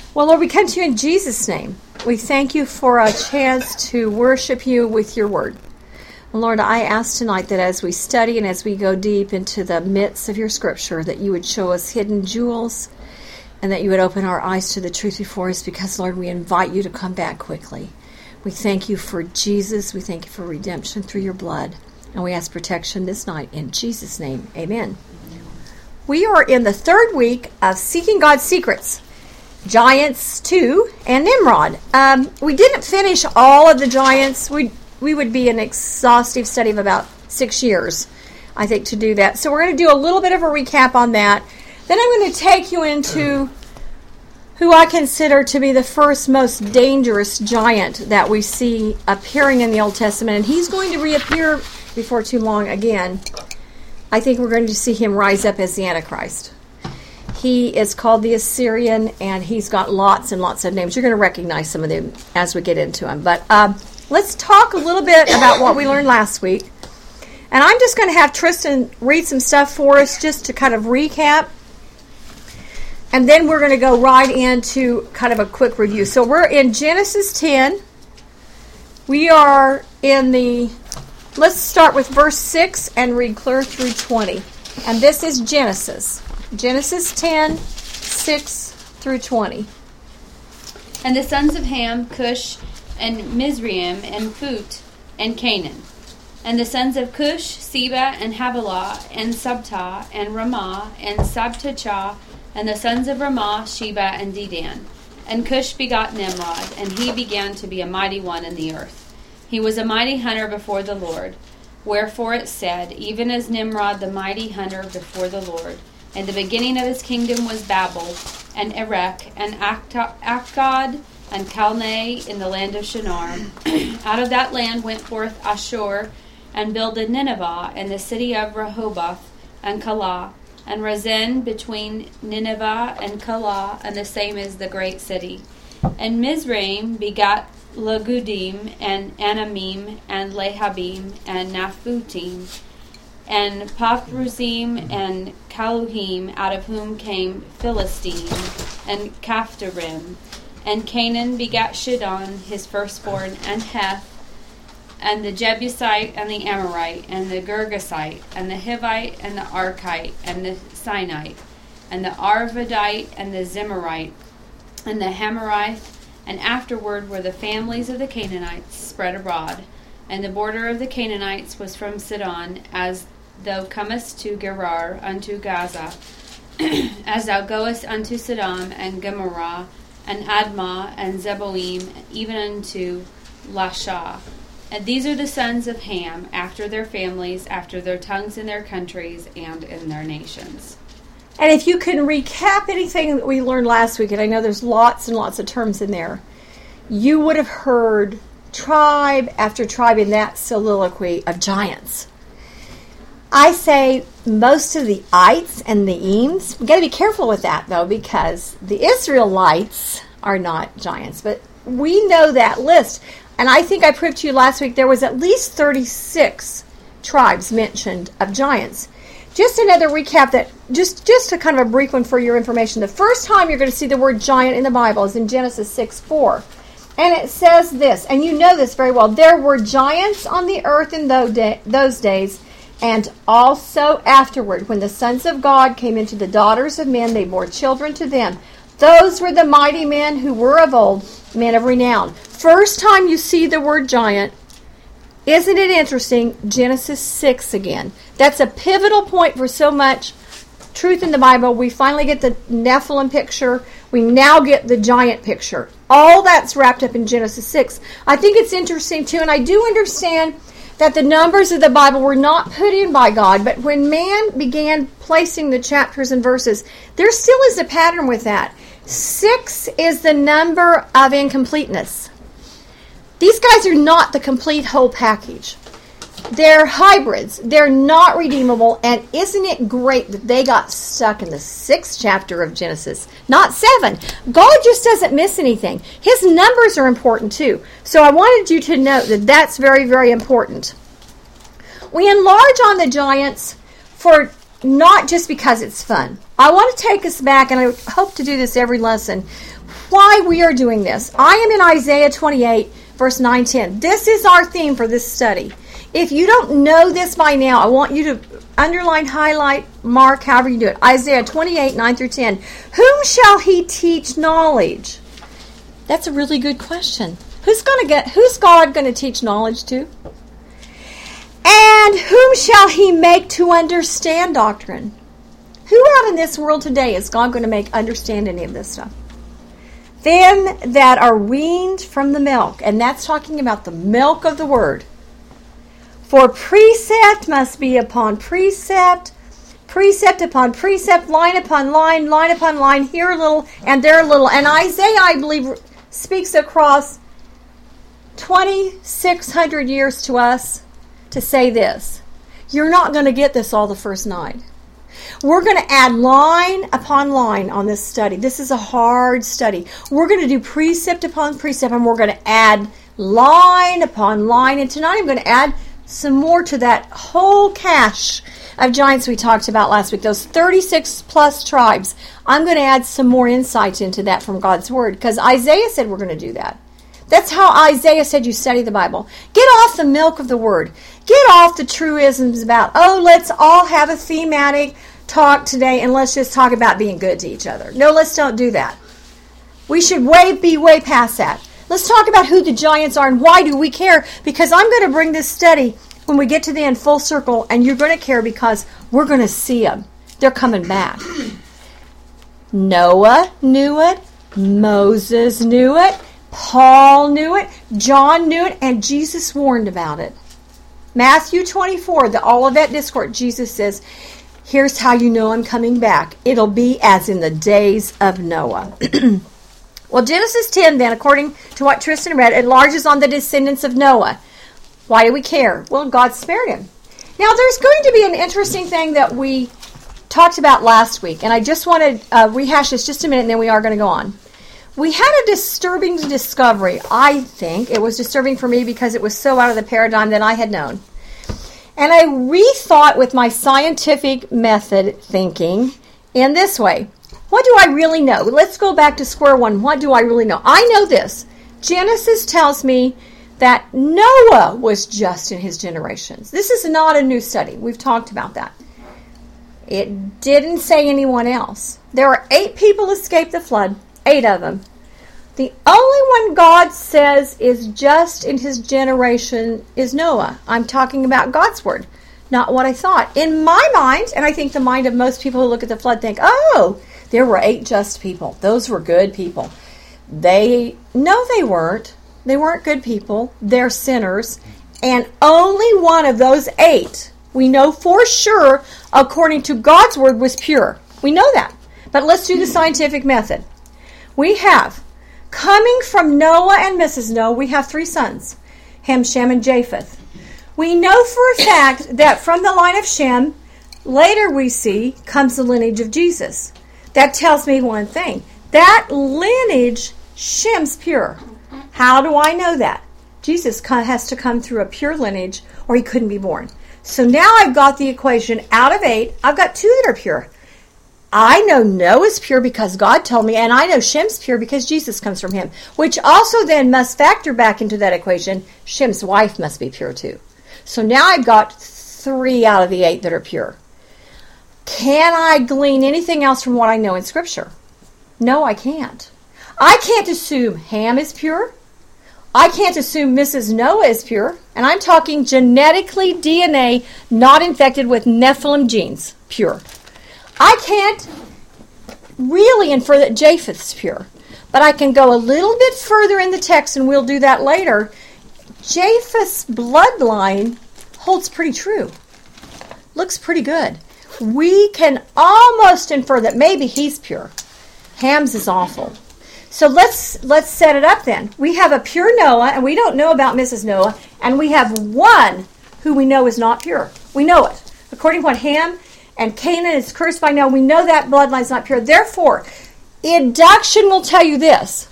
Well, Lord, we come to you in Jesus' name. We thank you for a chance to worship you with your word. And Lord, I ask tonight that as we study and as we go deep into the midst of your scripture, that you would show us hidden jewels and that you would open our eyes to the truth before us, because, Lord, we invite you to come back quickly. We thank you for Jesus. We thank you for redemption through your blood. And we ask protection this night in Jesus' name. Amen. We are in the third week of Seeking God's Secrets. Giants 2 and Nimrod. We didn't finish all of the giants. We would be an exhaustive study of about 6 years, I think, to do that. So we're going to do a little bit of a recap on that. Then I'm going to take you into who I consider to be the first most dangerous giant that we see appearing in the Old Testament. And he's going to reappear before too long again. I think we're going to see him rise up as the Antichrist. He is called the Assyrian, and he's got lots and lots of names. You're going to recognize some of them as we get into them. But let's talk a little bit about what we learned last week. And I'm just going to have Tristan read some stuff for us just to kind of recap. And then we're going to go right into kind of a quick review. So we're in Genesis 10. We are in let's start with verse 6 and read clear through 20. And this is Genesis. Genesis 10, 6 through 20. And the sons of Ham, Cush, and Mizraim, and Phut, and Canaan. And the sons of Cush, Seba, and Havilah, and Sabta, and Ramah, and Sabtachah. And the sons of Ramah, Sheba, and Dedan. And Cush begot Nimrod, and he began to be a mighty one in the earth. He was a mighty hunter before the Lord. Wherefore it said, even as Nimrod the mighty hunter before the Lord. And the beginning of his kingdom was Babel, and Erech, and Akkad, and Calneh in the land of Shinar. Out of that land went forth Ashur, and builded Nineveh, and the city of Rehoboth, and Calah, and Rezin between Nineveh and Calah, and the same is the great city. And Mizraim begat Lagudim, and Anamim, and Lehabim, and Naphutim, and Pathrusim, and Kaluhim, out of whom came Philistine, and Caphtorim. And Canaan begat Shidon, his firstborn, and Heth, and the Jebusite, and the Amorite, and the Girgasite, and the Hivite, and the Archite, and the Sinite, and the Arvadite, and the Zemarite, and the Hamorite. And afterward were the families of the Canaanites spread abroad. And the border of the Canaanites was from Sidon, as thou comest to Gerar unto Gaza, as thou goest unto Sodom and Gomorrah, and Admah, and Zeboim, even unto Lasha. And these are the sons of Ham, after their families, after their tongues in their countries, and in their nations. And if you can recap anything that we learned last week, and I know there's lots and lots of terms in there, you would have heard tribe after tribe in that soliloquy of giants. I say most of the ites and the eames. We've got to be careful with that, though, because the Israelites are not giants. But we know that list. And I think I proved to you last week there was at least 36 tribes mentioned of giants. Just another recap that, just a kind of a brief one for your information. The first time you're going to see the word giant in the Bible is in Genesis 6:4. And it says this, and you know this very well. There were giants on the earth in those days, and also afterward, when the sons of God came into the daughters of men, they bore children to them. Those were the mighty men who were of old, men of renown. First time you see the word giant, isn't it interesting? Genesis 6 again. That's a pivotal point for so much truth in the Bible. We finally get the Nephilim picture. We now get the giant picture. All that's wrapped up in Genesis 6. I think it's interesting, too, and I do understand that the numbers of the Bible were not put in by God, but when man began placing the chapters and verses, there still is a pattern with that. 6 is the number of incompleteness. These guys are not the complete whole package. They're hybrids. They're not redeemable. And isn't it great that they got stuck in the 6th chapter of Genesis? Not 7. God just doesn't miss anything. His numbers are important too. So I wanted you to note that that's very, very important. We enlarge on the giants for not just because it's fun. I want to take us back, and I hope to do this every lesson, why we are doing this. I am in Isaiah 28, verse 9-10. This is our theme for this study. If you don't know this by now, I want you to underline, highlight, mark, however you do it. Isaiah 28, 9-10. Whom shall he teach knowledge? That's a really good question. Who's God going to teach knowledge to? And whom shall he make to understand doctrine? Who out in this world today is God going to make understand any of this stuff? Them that are weaned from the milk. And that's talking about the milk of the word. For precept must be upon precept, precept upon precept, line upon line, line upon line, here a little and there a little. And Isaiah, I believe, speaks across 2,600 years to us to say this. You're not going to get this all the first night. We're going to add line upon line on this study. This is a hard study. We're going to do precept upon precept, and we're going to add line upon line. And tonight I'm going to add some more to that whole cache of giants we talked about last week, those 36 plus tribes. I'm going to add some more insight into that from God's Word, because Isaiah said we're going to do that. That's how Isaiah said you study the Bible. Get off the milk of the Word. Get off the truisms about, let's all have a thematic talk today and let's just talk about being good to each other. No, let's don't do that. We should be way past that. Let's talk about who the giants are and why do we care, because I'm going to bring this study when we get to the end full circle, and you're going to care because we're going to see them. They're coming back. Noah knew it. Moses knew it. Paul knew it. John knew it. And Jesus warned about it. Matthew 24, the Olivet Discourse, Jesus says, here's how you know I'm coming back. It'll be as in the days of Noah. Well, Genesis 10, then, according to what Tristan read, enlarges on the descendants of Noah. Why do we care? Well, God spared him. Now, there's going to be an interesting thing that we talked about last week, and I just want to rehash this just a minute, and then we are going to go on. We had a disturbing discovery. I think it was disturbing for me because it was so out of the paradigm that I had known. And I rethought with my scientific method thinking in this way. What do I really know? Let's go back to square one. What do I really know? I know this. Genesis tells me that Noah was just in his generations. This is not a new study. We've talked about that. It didn't say anyone else. There are 8 people escaped the flood, 8 of them. The only one God says is just in his generation is Noah. I'm talking about God's word, not what I thought. In my mind, and I think the mind of most people who look at the flood think, there were 8 just people. Those were good people. They weren't. They weren't good people. They're sinners. And only one of those 8, we know for sure, according to God's word, was pure. We know that. But let's do the scientific method. We have, coming from Noah and Mrs. Noah, we have 3 sons, Ham, Shem, and Japheth. We know for a fact that from the line of Shem, later we see, comes the lineage of Jesus. That tells me one thing. That lineage, Shem's pure. How do I know that? Jesus has to come through a pure lineage or he couldn't be born. So now I've got the equation out of 8. I've got 2 that are pure. I know Noah's pure because God told me, and I know Shem's pure because Jesus comes from him, which also then must factor back into that equation. Shem's wife must be pure too. So now I've got 3 out of the 8 that are pure. Can I glean anything else from what I know in Scripture? No, I can't. I can't assume Ham is pure. I can't assume Mrs. Noah is pure. And I'm talking genetically DNA, not infected with Nephilim genes, pure. I can't really infer that Japheth's pure. But I can go a little bit further in the text, and we'll do that later. Japheth's bloodline holds pretty true. Looks pretty good. We can almost infer that maybe he's pure. Ham's is awful. So let's set it up then. We have a pure Noah, and we don't know about Mrs. Noah, and we have one who we know is not pure. We know it. According to what Ham and Canaan is cursed by Noah, we know that bloodline is not pure. Therefore, induction will tell you this.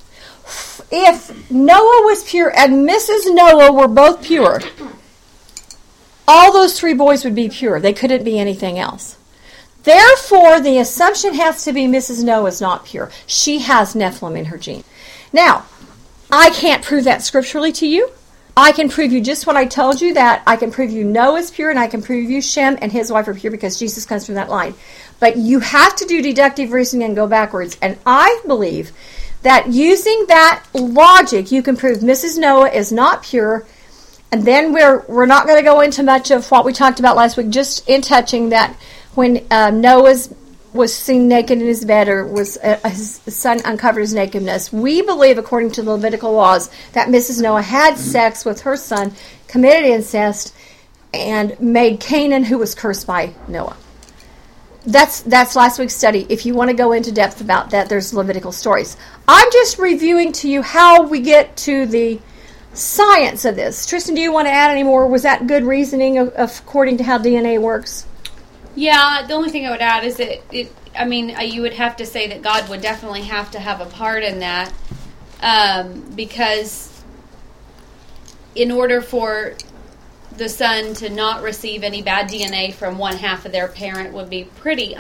If Noah was pure and Mrs. Noah were both pure, all those 3 boys would be pure. They couldn't be anything else. Therefore, the assumption has to be Mrs. Noah is not pure. She has Nephilim in her gene. Now, I can't prove that scripturally to you. I can prove you just what I told you, that I can prove you Noah is pure, and I can prove you Shem and his wife are pure because Jesus comes from that line. But you have to do deductive reasoning and go backwards. And I believe that using that logic, you can prove Mrs. Noah is not pure. And then we're not going to go into much of what we talked about last week, just in touching that when Noah was seen naked in his bed, or was his son uncovered his nakedness. We believe, according to the Levitical laws, that Mrs. Noah had sex with her son, committed incest, and made Canaan, who was cursed by Noah. That's last week's study. If you want to go into depth about that, there's Levitical stories. I'm just reviewing to you how we get to the science of this. Tristan, do you want to add any more? Was that good reasoning according to how DNA works? Yeah, the only thing I would add is that you would have to say that God would definitely have to have a part in that, because in order for the son to not receive any bad DNA from one half of their parent would be pretty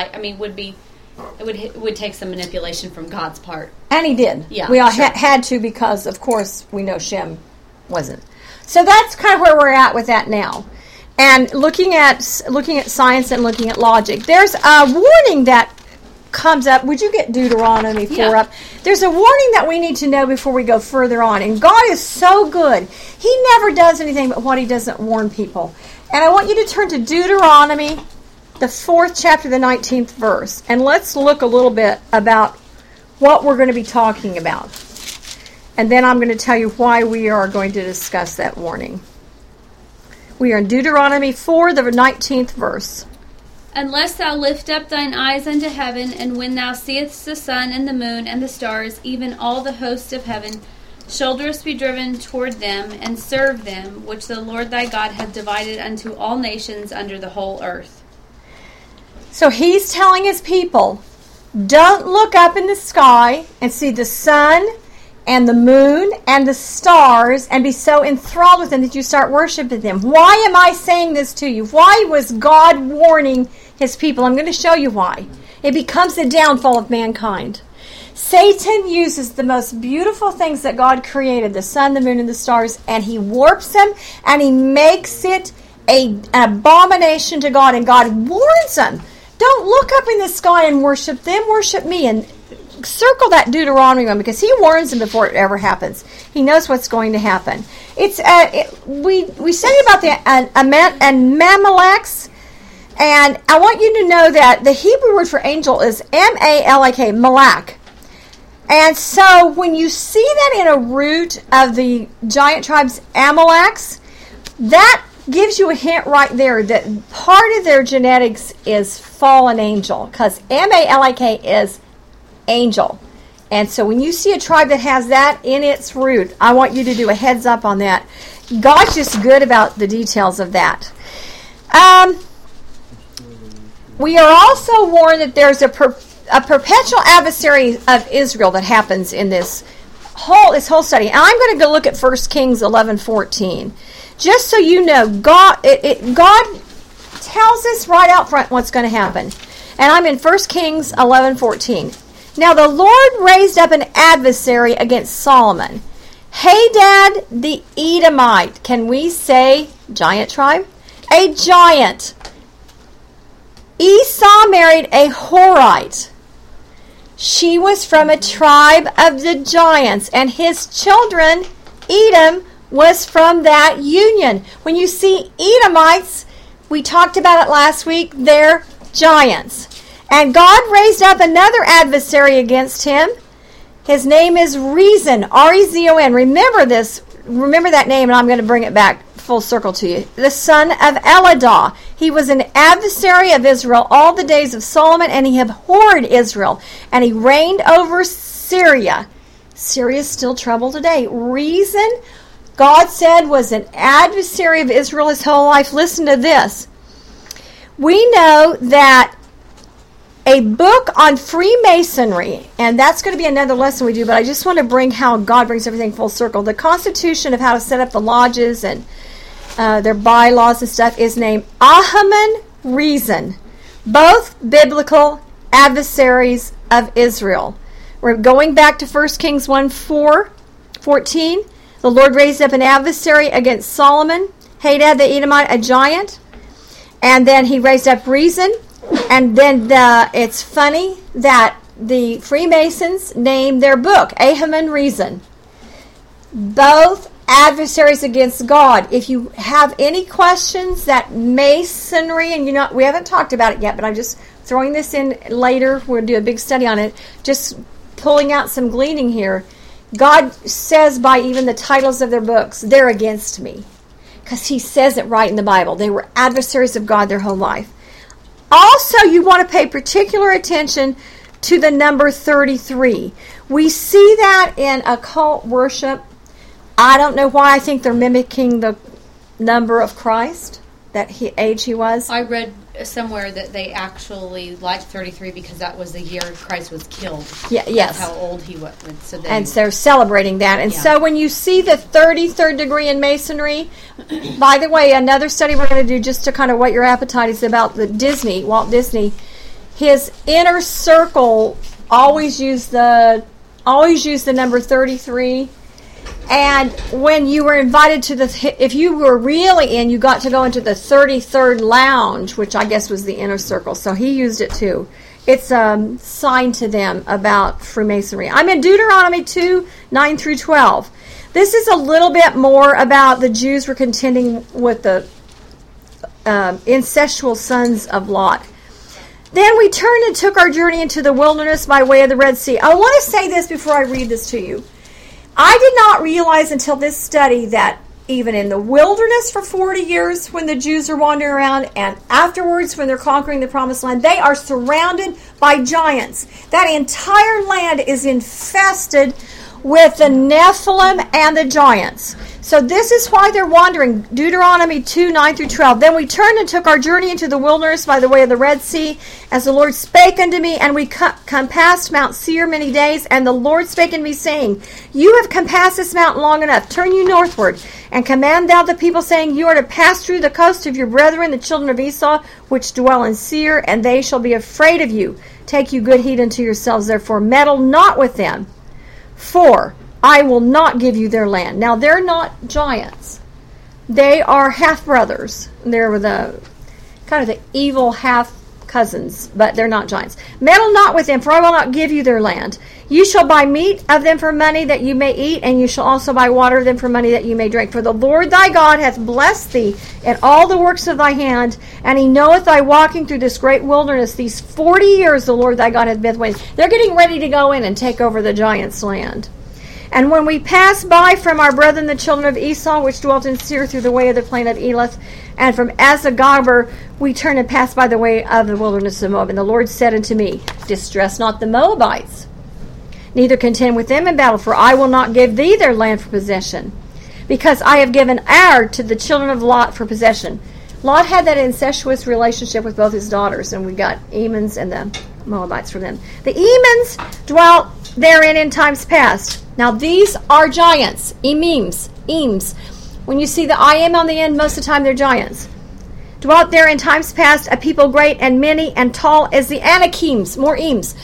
it would take some manipulation from God's part. And he did. Yeah, we all sure. had to, because, of course, we know Shem wasn't. So that's kind of where we're at with that now. And looking at science and looking at logic, there's a warning that comes up. Would you get Deuteronomy 4 up? There's a warning that we need to know before we go further on. And God is so good. He never does anything but what he doesn't warn people. And I want you to turn to Deuteronomy, the 4th chapter, the 19th verse. And let's look a little bit about what we're going to be talking about. And then I'm going to tell you why we are going to discuss that warning. We are in Deuteronomy 4, the 19th verse. Unless thou lift up thine eyes unto heaven, and when thou seest the sun and the moon and the stars, even all the hosts of heaven, shoulders be driven toward them, and serve them, which the Lord thy God hath divided unto all nations under the whole earth. So he's telling his people, don't look up in the sky and see the sun and the moon and the stars and be so enthralled with them that you start worshiping them. Why am I saying this to you? Why was God warning his people? I'm going to show you why. It becomes the downfall of mankind. Satan uses the most beautiful things that God created, the sun, the moon, and the stars, and he warps them and he makes it an abomination to God. And God warns them, don't look up in the sky and worship them, worship me. And circle that Deuteronomy one, because he warns them before it ever happens. He knows what's going to happen. It's we study about the Amaleks, and I want you to know that the Hebrew word for angel is M-A-L-A-K, Malak. And so when you see that in a root of the giant tribes Amaleks, that gives you a hint right there that part of their genetics is fallen angel, because M-A-L-A-K is angel. And so when you see a tribe that has that in its root, I want you to do a heads up on that. God's just good about the details of that. We are also warned that there's a perpetual adversary of Israel that happens in this whole study. And I'm going to go look at 1 Kings 11:14. Just so you know, God tells us right out front what's going to happen. And I'm in 1 Kings 11:14. Now the Lord raised up an adversary against Solomon, Hadad the Edomite. Can we say giant tribe? A giant. Esau married a Horite. She was from a tribe of the giants, and his children, Edom, was from that union. When you see Edomites, we talked about it last week, they're giants. And God raised up another adversary against him. His name is Rezon, R-E-Z-O-N. Remember that name, and I'm going to bring it back full circle to you. The son of Eladah. He was an adversary of Israel all the days of Solomon, and he abhorred Israel. And he reigned over Syria. Syria is still troubled today. Rezon, God said, was an adversary of Israel his whole life. Listen to this. We know that a book on Freemasonry, and that's going to be another lesson we do, but I just want to bring how God brings everything full circle. The constitution of how to set up the lodges and their bylaws and stuff is named Ahaman Rezon. Both biblical adversaries of Israel. We're going back to 1 Kings 1:14. The Lord raised up an adversary against Solomon, Hadad the Edomite, a giant. And then he raised up Rezin. And then it's funny that the Freemasons named their book Ahriman Rezin. Both adversaries against God. If you have any questions that Masonry, and we haven't talked about it yet, but I'm just throwing this in later. We'll do a big study on it. Just pulling out some gleaning here. God says by even the titles of their books, they're against me. Because he says it right in the Bible. They were adversaries of God their whole life. Also, you want to pay particular attention to the number 33. We see that in occult worship. I don't know why. I think they're mimicking the number of Christ, age he was. I read somewhere that they actually liked 33 because that was the year Christ was killed. Yeah, yes. That's how old he was. So they're celebrating that. And so when you see the 33rd degree in Masonry, by the way, another study we're going to do just to kind of whet your appetite is about Walt Disney. His inner circle always used the number 33. And when you were invited to if you were really in, you got to go into the 33rd lounge, which I guess was the inner circle. So he used it too. It's a sign to them about Freemasonry. I'm in Deuteronomy 2:9-12. This is a little bit more about the Jews were contending with the incestual sons of Lot. Then we turned and took our journey into the wilderness by way of the Red Sea. I want to say this before I read this to you. I did not realize until this study that even in the wilderness for 40 years when the Jews are wandering around and afterwards when they're conquering the Promised Land, they are surrounded by giants. That entire land is infested with the Nephilim and the giants. So this is why they're wandering. Deuteronomy 2:9-12. Then we turned and took our journey into the wilderness by the way of the Red Sea, as the Lord spake unto me, and we compassed Mount Seir many days, and the Lord spake unto me, saying, You have compassed this mountain long enough. Turn you northward, and command thou the people, saying, You are to pass through the coast of your brethren, the children of Esau, which dwell in Seir, and they shall be afraid of you. Take you good heed unto yourselves, therefore meddle not with them. For I will not give you their land. Now, they're not giants. They are half-brothers. They're the kind of the evil half-cousins, but they're not giants. Meddle not with them, for I will not give you their land. You shall buy meat of them for money that you may eat, and you shall also buy water of them for money that you may drink. For the Lord thy God hath blessed thee in all the works of thy hand, and he knoweth thy walking through this great wilderness. These 40 years the Lord thy God hath been with thee. They're getting ready to go in and take over the giants' land. And when we passed by from our brethren the children of Esau, which dwelt in Seir through the way of the plain of Elath, and from Azagaber, we turned and passed by the way of the wilderness of Moab. And the Lord said unto me, Distress not the Moabites, neither contend with them in battle, for I will not give thee their land for possession, because I have given Ar to the children of Lot for possession. Lot had that incestuous relationship with both his daughters, and we got Emans and the Moabites from them. The Emans dwelt therein in times past. Now these are giants, Ems. When you see the I am on the end, most of the time they're giants. Dwelt there in times past a people great and many and tall as the Anakims, more Ems.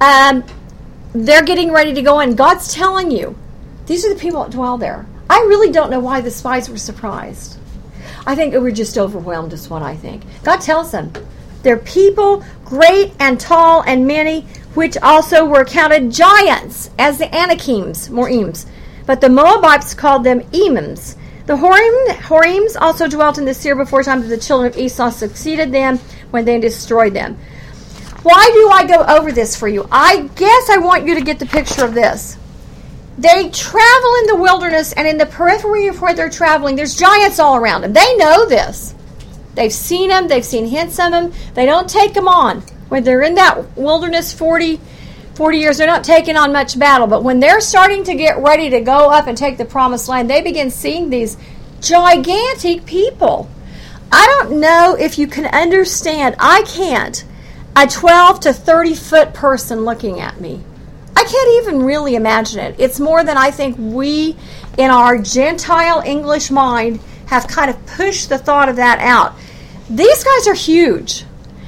They're getting ready to go in. God's telling you, these are the people that dwell there. I really don't know why the spies were surprised. I think they were just overwhelmed is what I think. God tells them, they're people great and tall and many, which also were counted giants, as the Anakims, more Ems. But the Moabites called them Emans. The Horims also dwelt in the Seir before time, but the children of Esau succeeded them when they destroyed them. Why do I go over this for you? I guess I want you to get the picture of this. They travel in the wilderness, and in the periphery of where they're traveling, there's giants all around them. They know this. They've seen them. They've seen hints of them. They don't take them on. When they're in that wilderness 40 years, they're not taking on much battle. But when they're starting to get ready to go up and take the Promised Land, they begin seeing these gigantic people. I don't know if you can understand. I can't. A 12 to 30 foot person looking at me. I can't even really imagine it. It's more than I think we, in our Gentile English mind, have kind of pushed the thought of that out. These guys are huge.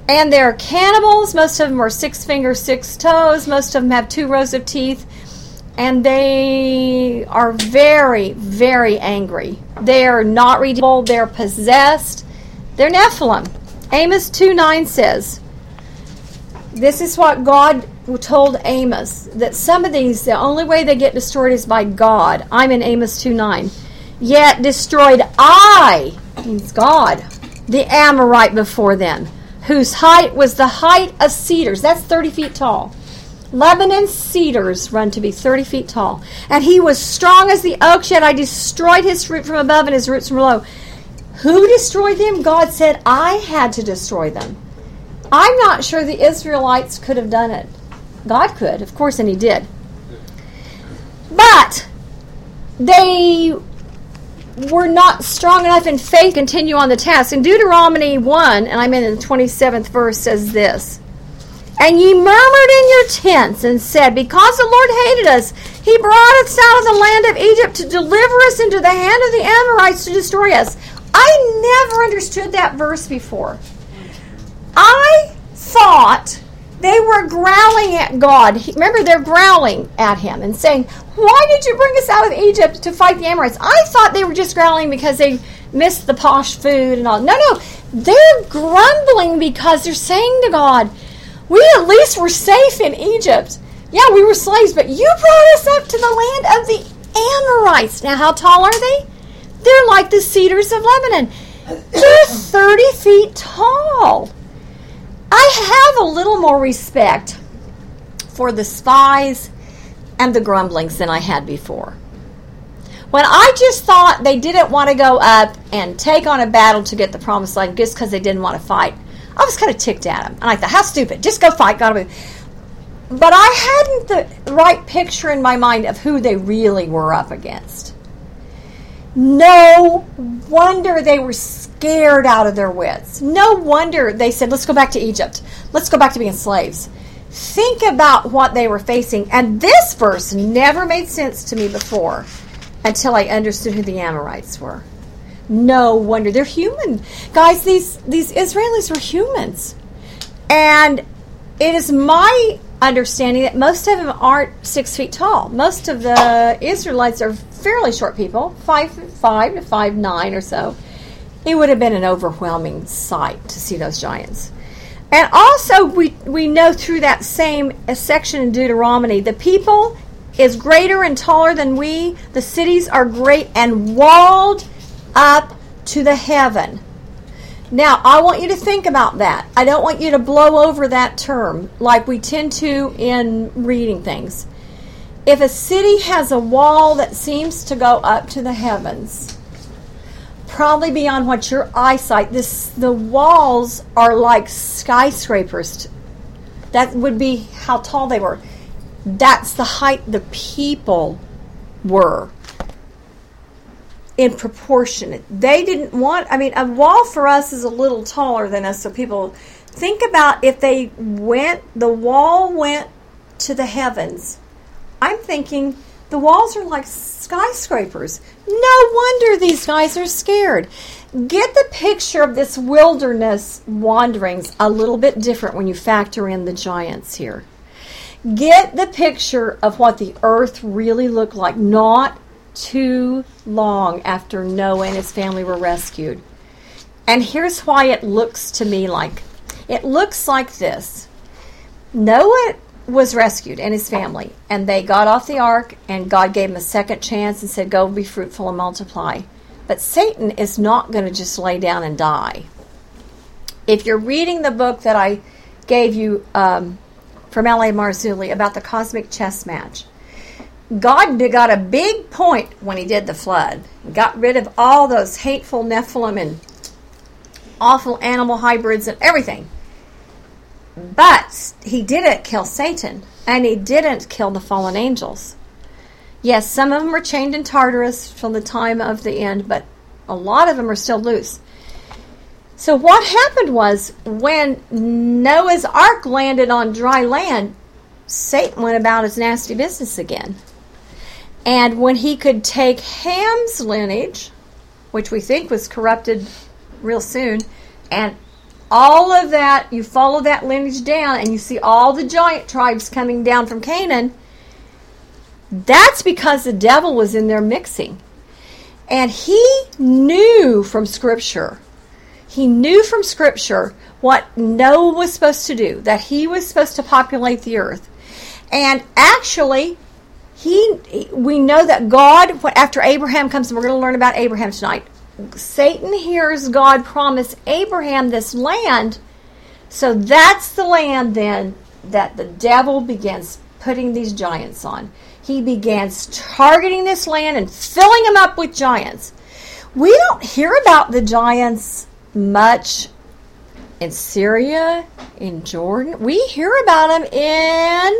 And they're cannibals. Most of them are 6 fingers, 6 toes. Most of them have 2 rows of teeth. And they are very, very angry. They are not redeemable. They're possessed. They're Nephilim. Amos 2:9 says, this is what God told Amos, that some of these, the only way they get destroyed is by God. I'm in Amos 2:9. Yet destroyed I, means God, the Amorite before them, whose height was the height of cedars. That's 30 feet tall. Lebanon's cedars run to be 30 feet tall. And he was strong as the oak, yet I destroyed his fruit from above and his roots from below. Who destroyed them? God said, I had to destroy them. I'm not sure the Israelites could have done it. God could, of course, and he did. But they were not strong enough in faith to continue on the task. In Deuteronomy 1, and I'm in the 27th verse, says this, and ye murmured in your tents and said, because the Lord hated us, he brought us out of the land of Egypt to deliver us into the hand of the Amorites to destroy us. I never understood that verse before. I thought they were growling at God. Remember, they're growling at him and saying, why did you bring us out of Egypt to fight the Amorites? I thought they were just growling because they missed the posh food and all. No, they're grumbling because they're saying to God, we at least were safe in Egypt. Yeah, we were slaves, but you brought us up to the land of the Amorites. Now, how tall are they? They're like the cedars of Lebanon. They're 30 feet tall. I have a little more respect for the spies and the grumblings than I had before. When I just thought they didn't want to go up and take on a battle to get the promised land just because they didn't want to fight, I was kind of ticked at them. And I thought, how stupid. Just go fight. Gotta move. But I hadn't the right picture in my mind of who they really were up against. No wonder they were scared out of their wits. No wonder they said, let's go back to Egypt. Let's go back to being slaves. Think about what they were facing. And this verse never made sense to me before until I understood who the Amorites were. No wonder. They're human. Guys, these Israelis were humans. And it is my understanding that most of them aren't 6 feet tall. Most of the Israelites are fairly short people, 5'5" to 5'9" or so. It would have been an overwhelming sight to see those giants. And also, we know through that same section in Deuteronomy, the people is greater and taller than we. The cities are great and walled up to the heaven. Now, I want you to think about that. I don't want you to blow over that term like we tend to in reading things. If a city has a wall that seems to go up to the heavens, probably beyond what your eyesight, the walls are like skyscrapers. That would be how tall they were. That's the height the people were in proportion. They didn't want, a wall for us is a little taller than us, so people think about if the wall went to the heavens. I'm thinking the walls are like skyscrapers. No wonder these guys are scared. Get the picture of this wilderness wanderings a little bit different when you factor in the giants here. Get the picture of what the earth really looked like not too long after Noah and his family were rescued. And here's why it looks to me like. It looks like this. Noah was rescued and his family, and they got off the ark, and God gave them a second chance and said, go be fruitful and multiply. But Satan is not going to just lay down and die. If you're reading the book that I gave you from L.A. Marzulli about the cosmic chess match, God got a big point when he did the flood. He got rid of all those hateful Nephilim and awful animal hybrids and everything. But he didn't kill Satan, and he didn't kill the fallen angels. Yes, some of them were chained in Tartarus from the time of the end, but a lot of them are still loose. So what happened was, when Noah's ark landed on dry land, Satan went about his nasty business again. And when he could take Ham's lineage, which we think was corrupted real soon, and all of that, you follow that lineage down, and you see all the giant tribes coming down from Canaan, that's because the devil was in there mixing. And he knew from Scripture, what Noah was supposed to do, that he was supposed to populate the earth. And actually, we know that God, after Abraham comes, and we're going to learn about Abraham tonight, Satan hears God promise Abraham this land. So that's the land then that the devil begins putting these giants on. He begins targeting this land and filling them up with giants. We don't hear about the giants much in Syria, in Jordan. We hear about them in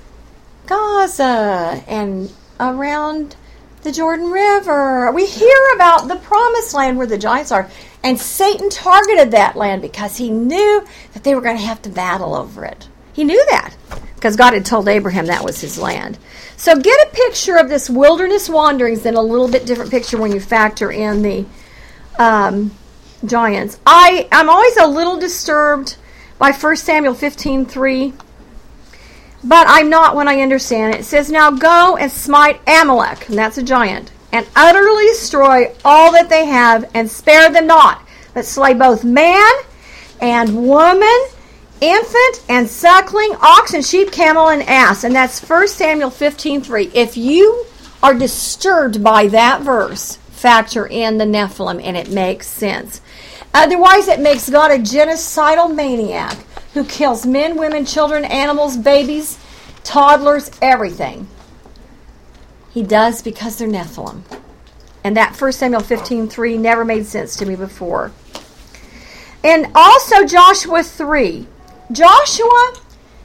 Gaza and around the Jordan River. We hear about the promised land where the giants are. And Satan targeted that land because he knew that they were going to have to battle over it. He knew that because God had told Abraham that was his land. So get a picture of this wilderness wanderings in a little bit different picture when you factor in the giants. I'm always a little disturbed by 1 Samuel 15:3. But I'm not when I understand it. It says, now go and smite Amalek, and that's a giant, and utterly destroy all that they have, and spare them not, but slay both man and woman, infant and suckling, ox and sheep, camel and ass. And that's 1 Samuel 15:3. If you are disturbed by that verse, factor in the Nephilim, and it makes sense. Otherwise, it makes God a genocidal maniac who kills men, women, children, animals, babies, toddlers, everything. He does because they're Nephilim. And that 1 Samuel 15:3 never made sense to me before. And also Joshua 3. Joshua,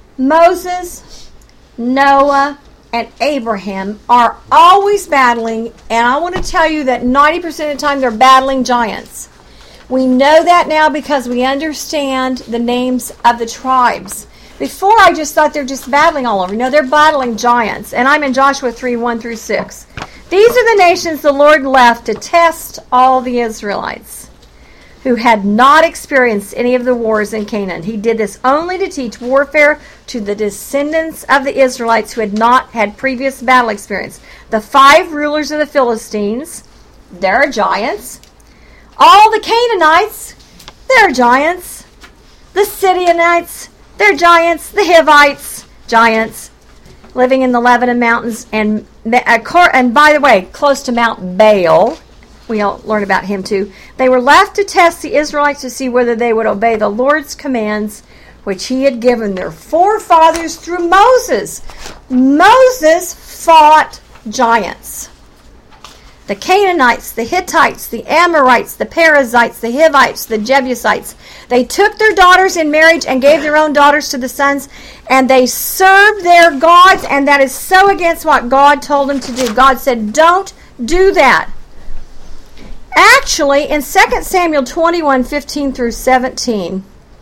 Moses, Noah, and Abraham are always battling, and I want to tell you that 90% of the time they're battling giants. We know that now because we understand the names of the tribes. Before, I just thought they're just battling all over. No, they're battling giants. And I'm in Joshua 3:1-6. These are the nations the Lord left to test all the Israelites who had not experienced any of the wars in Canaan. He did this only to teach warfare to the descendants of the Israelites who had not had previous battle experience. The 5 rulers of the Philistines, they're giants. All the Canaanites, they're giants. The Sidonites, they're giants. The Hivites, giants, living in the Lebanon mountains. And by the way, close to Mount Baal. We'll learn about him too. They were left to test the Israelites to see whether they would obey the Lord's commands, which he had given their forefathers through Moses. Moses fought giants. The Canaanites, the Hittites, the Amorites, the Perizzites, the Hivites, the Jebusites. They took their daughters in marriage and gave their own daughters to the sons, and they served their gods, and that is so against what God told them to do. God said, don't do that. Actually, in 2 Samuel 21:15-17,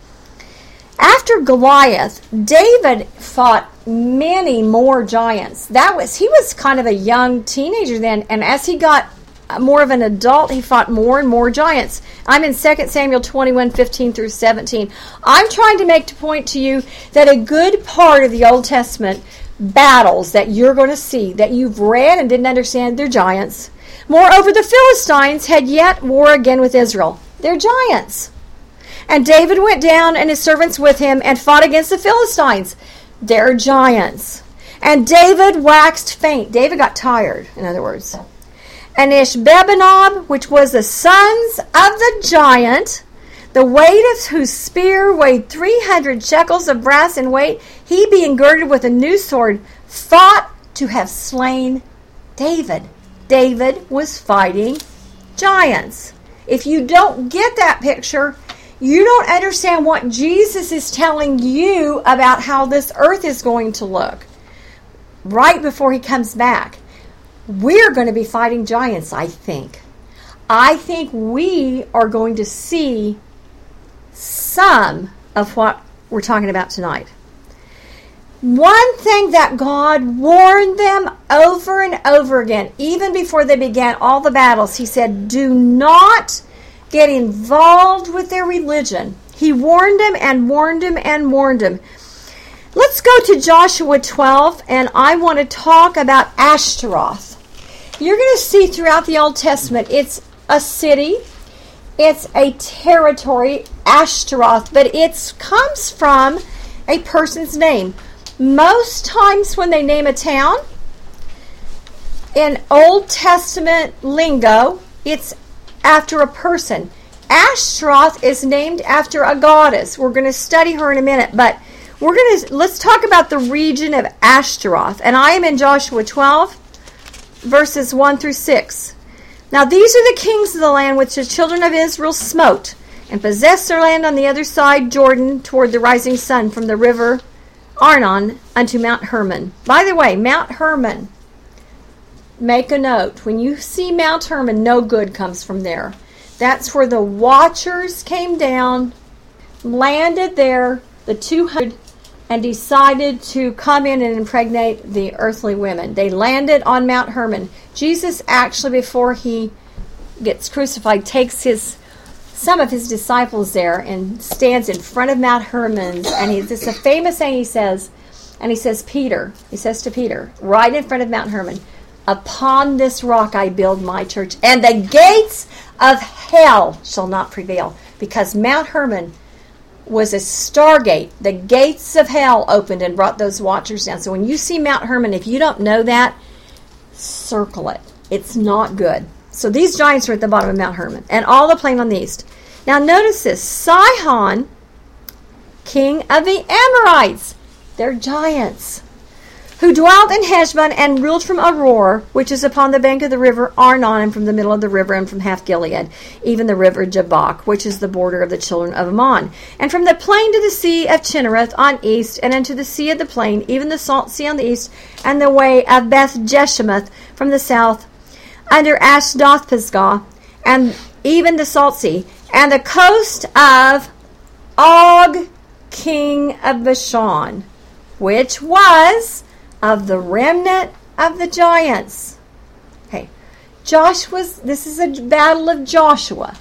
after Goliath, David fought many more giants. He was kind of a young teenager then, and as he got more of an adult, he fought more and more giants. I'm in 2 Samuel 21:15-17. I'm trying to make the point to you that a good part of the Old Testament battles that you're going to see, that you've read and didn't understand, they're giants. Moreover, the Philistines had yet war again with Israel. They're giants. And David went down and his servants with him and fought against the Philistines. They're giants. And David waxed faint. David got tired, in other words. And Ishbebenob, which was the sons of the giant, the weight of whose spear weighed 300 shekels of brass in weight, he being girded with a new sword, thought to have slain David. David was fighting giants. If you don't get that picture, you don't understand what Jesus is telling you about how this earth is going to look right before he comes back. We're going to be fighting giants, I think. I think we are going to see some of what we're talking about tonight. One thing that God warned them over and over again, even before they began all the battles, he said, do not get involved with their religion. He warned him and warned him and warned him. Let's go to Joshua 12, and I want to talk about Ashtaroth. You're going to see throughout the Old Testament, it's a city, it's a territory, Ashtaroth, but it comes from a person's name. Most times when they name a town, in Old Testament lingo, it's after a person. Ashtaroth is named after a goddess. We're going to study her in a minute, but let's talk about the region of Ashtaroth. And I am in Joshua 12, verses 1 through 6. Now these are the kings of the land which the children of Israel smote, and possessed their land on the other side Jordan toward the rising sun from the river Arnon unto Mount Hermon. By the way, Mount Hermon, make a note. When you see Mount Hermon, no good comes from there. That's where the watchers came down, landed there, the 200, and decided to come in and impregnate the earthly women. They landed on Mount Hermon. Jesus actually, before he gets crucified, takes some of his disciples there and stands in front of Mount Hermon. And it's a famous saying he says to Peter, right in front of Mount Hermon, upon this rock I build my church, and the gates of hell shall not prevail. Because Mount Hermon was a stargate. The gates of hell opened and brought those watchers down. So when you see Mount Hermon, if you don't know that, circle it. It's not good. So these giants are at the bottom of Mount Hermon, and all the plain on the east. Now notice this. Sihon, king of the Amorites. They're giants, who dwelt in Heshbon and ruled from Aroer, which is upon the bank of the river Arnon, and from the middle of the river, and from half Gilead, even the river Jabbok, which is the border of the children of Ammon, and from the plain to the sea of Chinnereth on east, and unto the sea of the plain, even the salt sea on the east, and the way of Beth Jeshemoth from the south, under Ashdoth Pisgah, and even the salt sea, and the coast of Og, king of Bashan, which was of the remnant of the giants. Okay, this is a battle of Joshua.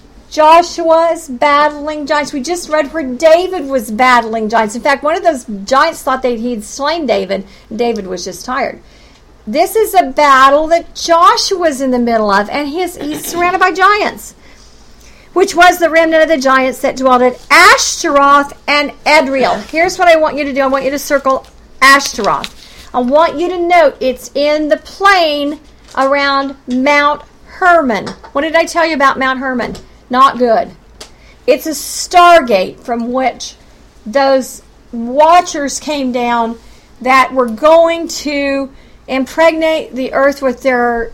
Joshua is battling giants. We just read where David was battling giants. In fact, one of those giants thought that he'd slain David, and David was just tired. This is a battle that Joshua's in the middle of, and he's surrounded by giants, which was the remnant of the giants that dwelt at Ashtaroth and Edreel. Here's what I want you to do. I want you to circle Ashtaroth. I want you to note it's in the plain around Mount Hermon. What did I tell you about Mount Hermon? Not good. It's a stargate from which those watchers came down that were going to impregnate the earth with their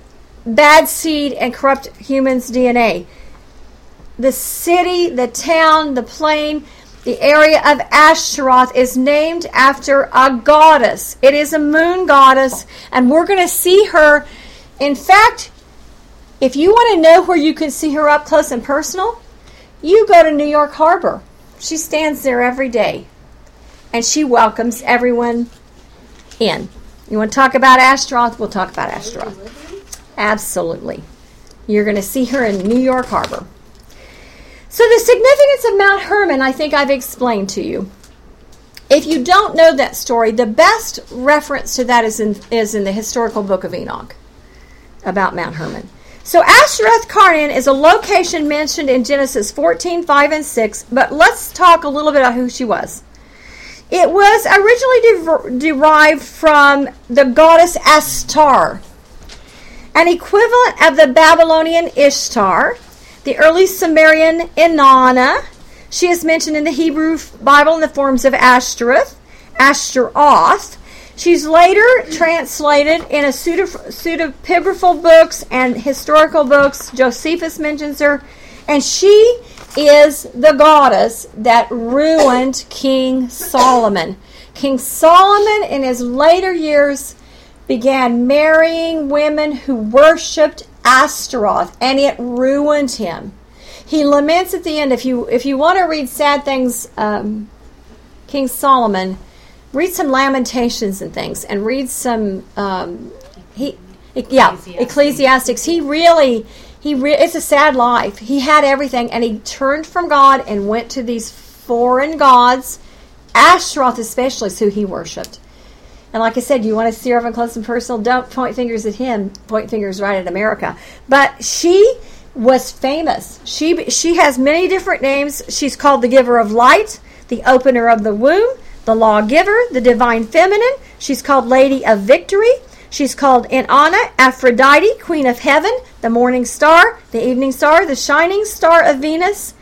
bad seed and corrupt humans' DNA. The city, the town, the plain, the area of Ashtaroth is named after a goddess. It is a moon goddess, and we're going to see her. In fact, if you want to know where you can see her up close and personal, you go to New York Harbor. She stands there every day, and she welcomes everyone in. You want to talk about Ashtaroth? We'll talk about Ashtaroth. Absolutely. You're going to see her in New York Harbor. So the significance of Mount Hermon, I think I've explained to you. If you don't know that story, the best reference to that is in the historical book of Enoch about Mount Hermon. So Ashtaroth Karnan is a location mentioned in Genesis 14, 5, and 6, but let's talk a little bit about who she was. It was originally derived from the goddess Astar, an equivalent of the Babylonian Ishtar, the early Sumerian Inanna. She is mentioned in the Hebrew Bible in the forms of Ashtaroth. She's later translated in a pseudepigraphal books and historical books. Josephus mentions her. And she is the goddess that ruined King Solomon. King Solomon, in his later years, began marrying women who worshipped Ashtaroth, and it ruined him. He laments at the end. If you want to read sad things, King Solomon, read some Lamentations and things, and read some Ecclesiastes. He It's a sad life. He had everything, and he turned from God and went to these foreign gods. Ashtaroth especially is who he worshipped. And like I said, you want to see her up close and personal, don't point fingers at him, point fingers right at America. But she was famous. She has many different names. She's called the giver of light, the opener of the womb, the lawgiver, the divine feminine. She's called Lady of Victory. She's called Inanna, Aphrodite, Queen of Heaven, the morning star, the evening star, the shining star of Venus.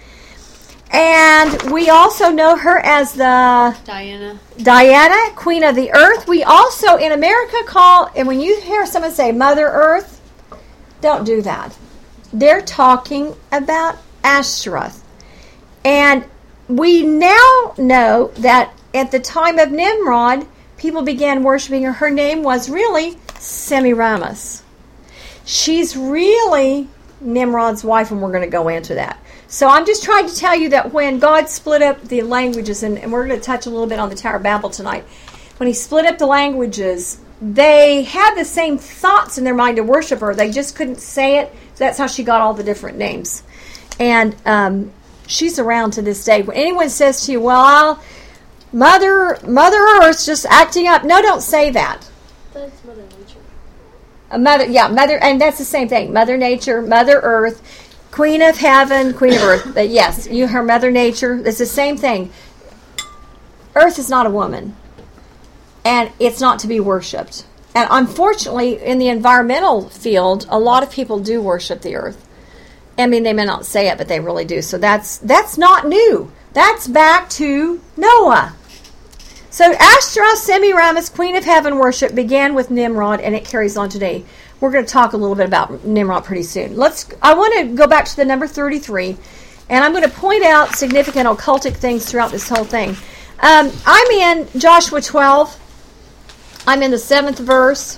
And we also know her as the Diana, Queen of the Earth. We also in America call, and when you hear someone say Mother Earth, don't do that. They're talking about Ashtaroth. And we now know that at the time of Nimrod, people began worshiping her. Her name was really Semiramis. She's really Nimrod's wife, and we're going to go into that. So I'm just trying to tell you that when God split up the languages, and we're going to touch a little bit on the Tower of Babel tonight, when he split up the languages, they had the same thoughts in their mind to worship her. They just couldn't say it. So that's how she got all the different names. And she's around to this day. When anyone says to you, well, Mother Earth's just acting up. No, don't say that. That's Mother Nature. Mother, and that's the same thing. Mother Nature, Mother Earth, Queen of Heaven, Queen of Earth. But yes, her Mother Nature. It's the same thing. Earth is not a woman, and it's not to be worshipped. And unfortunately, in the environmental field, a lot of people do worship the earth. I mean, they may not say it, but they really do. So that's not new. That's back to Noah. So Ashtaroth, Semiramis, Queen of Heaven worship began with Nimrod, and it carries on today. We're going to talk a little bit about Nimrod pretty soon. I want to go back to the number 33, and I'm going to point out significant occultic things throughout this whole thing. I'm in Joshua 12. I'm in the 7th verse.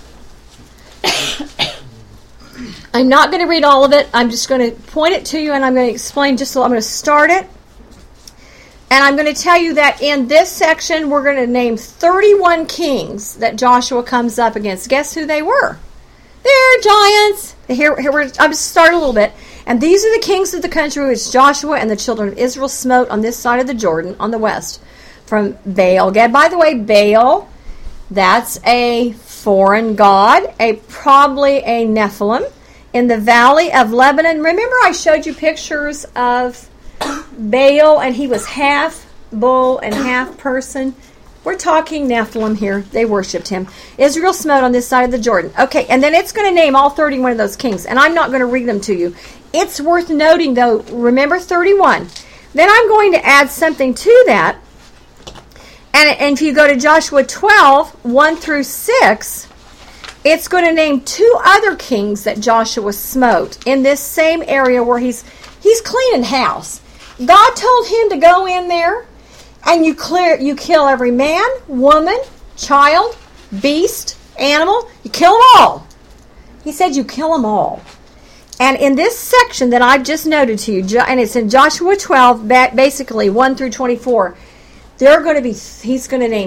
I'm not going to read all of it. I'm just going to point it to you, and I'm going to explain I'm going to start it. And I'm going to tell you that in this section, we're going to name 31 kings that Joshua comes up against. Guess who they were? They're giants. I'm just start a little bit. And these are the kings of the country which Joshua and the children of Israel smote on this side of the Jordan on the west. From Baal Gad. By the way, Baal, that's a foreign god, probably a Nephilim. In the valley of Lebanon. Remember I showed you pictures of Baal, and he was half bull and half person. We're talking Nephilim here. They worshipped him. Israel smote on this side of the Jordan. Okay, and then it's going to name all 31 of those kings, and I'm not going to read them to you. It's worth noting, though, remember 31. Then I'm going to add something to that, and if you go to Joshua 12, 1 through 6, it's going to name 2 other kings that Joshua smote in this same area where he's cleaning house. God told him to go in there and you kill every man, woman, child, beast, animal. You kill them all. He said you kill them all. And in this section that I've just noted to you, and it's in Joshua 12, basically 1 through 24, he's going to name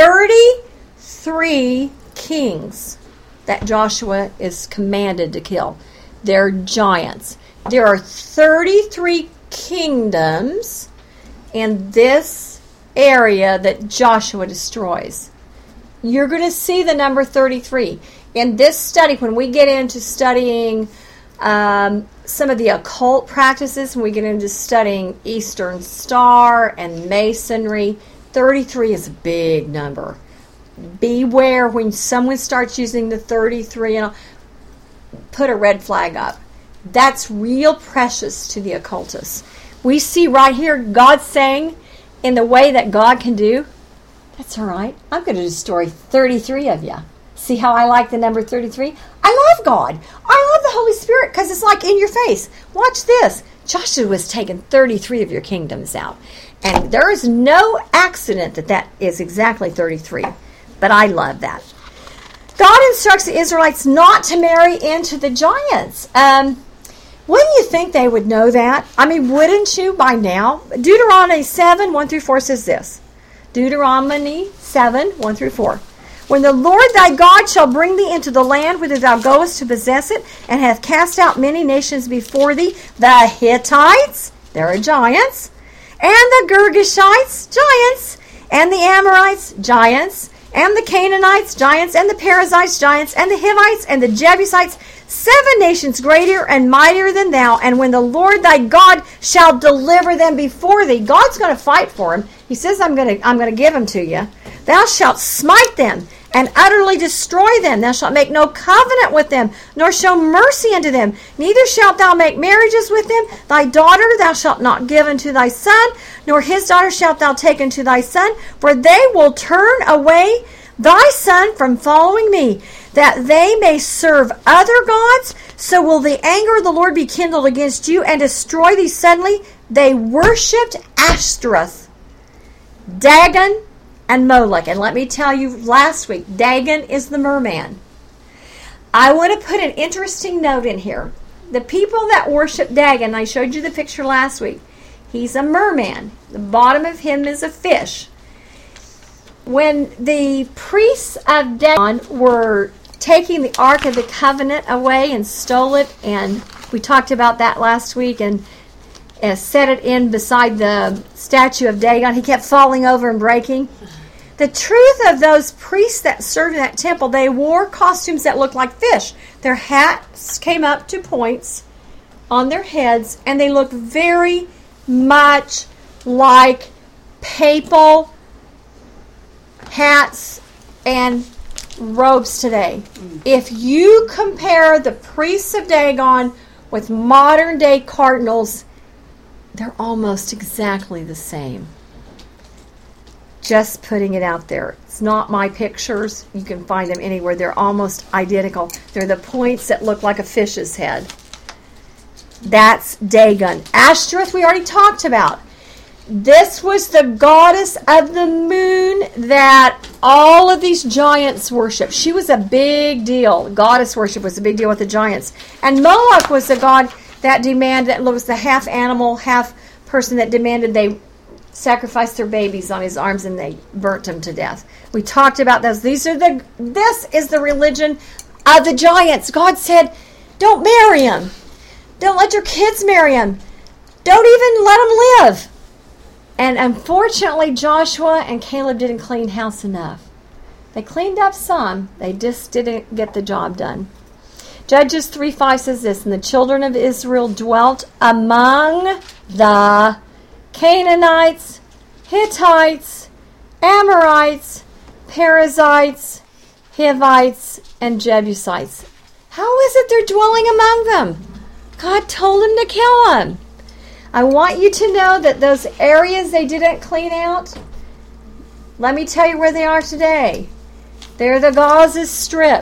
33 kings that Joshua is commanded to kill. They're giants. There are 33 kingdoms in this area that Joshua destroys. You're going to see the number 33. In this study, when we get into studying some of the occult practices, when we get into studying Eastern Star and Masonry, 33 is a big number. Beware when someone starts using the 33 and put a red flag up. That's real precious to the occultists. We see right here God saying in the way that God can do, that's all right. I'm going to destroy 33 of you. See how I like the number 33? I love God. I love the Holy Spirit because it's like in your face. Watch this. Joshua was taking 33 of your kingdoms out. And there is no accident that is exactly 33. But I love that. God instructs the Israelites not to marry into the giants. Wouldn't you think they would know that? I mean, wouldn't you by now? Deuteronomy 7, 1 through 4 says this. Deuteronomy 7, 1 through 4. When the Lord thy God shall bring thee into the land whither thou goest to possess it, and hath cast out many nations before thee, the Hittites, there are giants, and the Girgashites, giants, and the Amorites, giants, and the Canaanites, giants, and the Perizzites, giants, and the Hivites, and the Jebusites, 7 nations greater and mightier than thou. And when the Lord thy God shall deliver them before thee, God's going to fight for him. He says, I'm going to give them to you. Thou shalt smite them and utterly destroy them. Thou shalt make no covenant with them, nor show mercy unto them. Neither shalt thou make marriages with them. Thy daughter thou shalt not give unto thy son, nor his daughter shalt thou take unto thy son, for they will turn away thy son from following me, that they may serve other gods. So will the anger of the Lord be kindled against you, and destroy thee suddenly. They worshipped Ashtoreth, Dagon, and Molech. And let me tell you, last week, Dagon is the merman. I want to put an interesting note in here. The people that worship Dagon, I showed you the picture last week. He's a merman. The bottom of him is a fish. When the priests of Dagon were taking the Ark of the Covenant away and stole it, and we talked about that last week, and set it in beside the statue of Dagon, he kept falling over and breaking. The truth of those priests that served in that temple, they wore costumes that looked like fish. Their hats came up to points on their heads, and they looked very much like papal hats and robes today. If you compare the priests of Dagon with modern day cardinals, they're almost exactly the same. Just putting it out there. It's not my pictures. You can find them anywhere. They're almost identical. They're the points that look like a fish's head. That's Dagon. Ashtoreth we already talked about. This was the goddess of the moon that all of these giants worship. She was a big deal. Goddess worship was a big deal with the giants. And Moloch was the god that demanded, that was the half animal, half person that demanded they sacrifice their babies on his arms, and they burnt him to death. We talked about those. This is the religion of the giants. God said, don't marry him. Don't let your kids marry him. Don't even let them live. And unfortunately, Joshua and Caleb didn't clean house enough. They cleaned up some. They just didn't get the job done. Judges 3:5 says this, and the children of Israel dwelt among the Canaanites, Hittites, Amorites, Perizzites, Hivites, and Jebusites. How is it they're dwelling among them? God told them to kill them. I want you to know that those areas they didn't clean out, let me tell you where they are today. They're the Gaza Strip.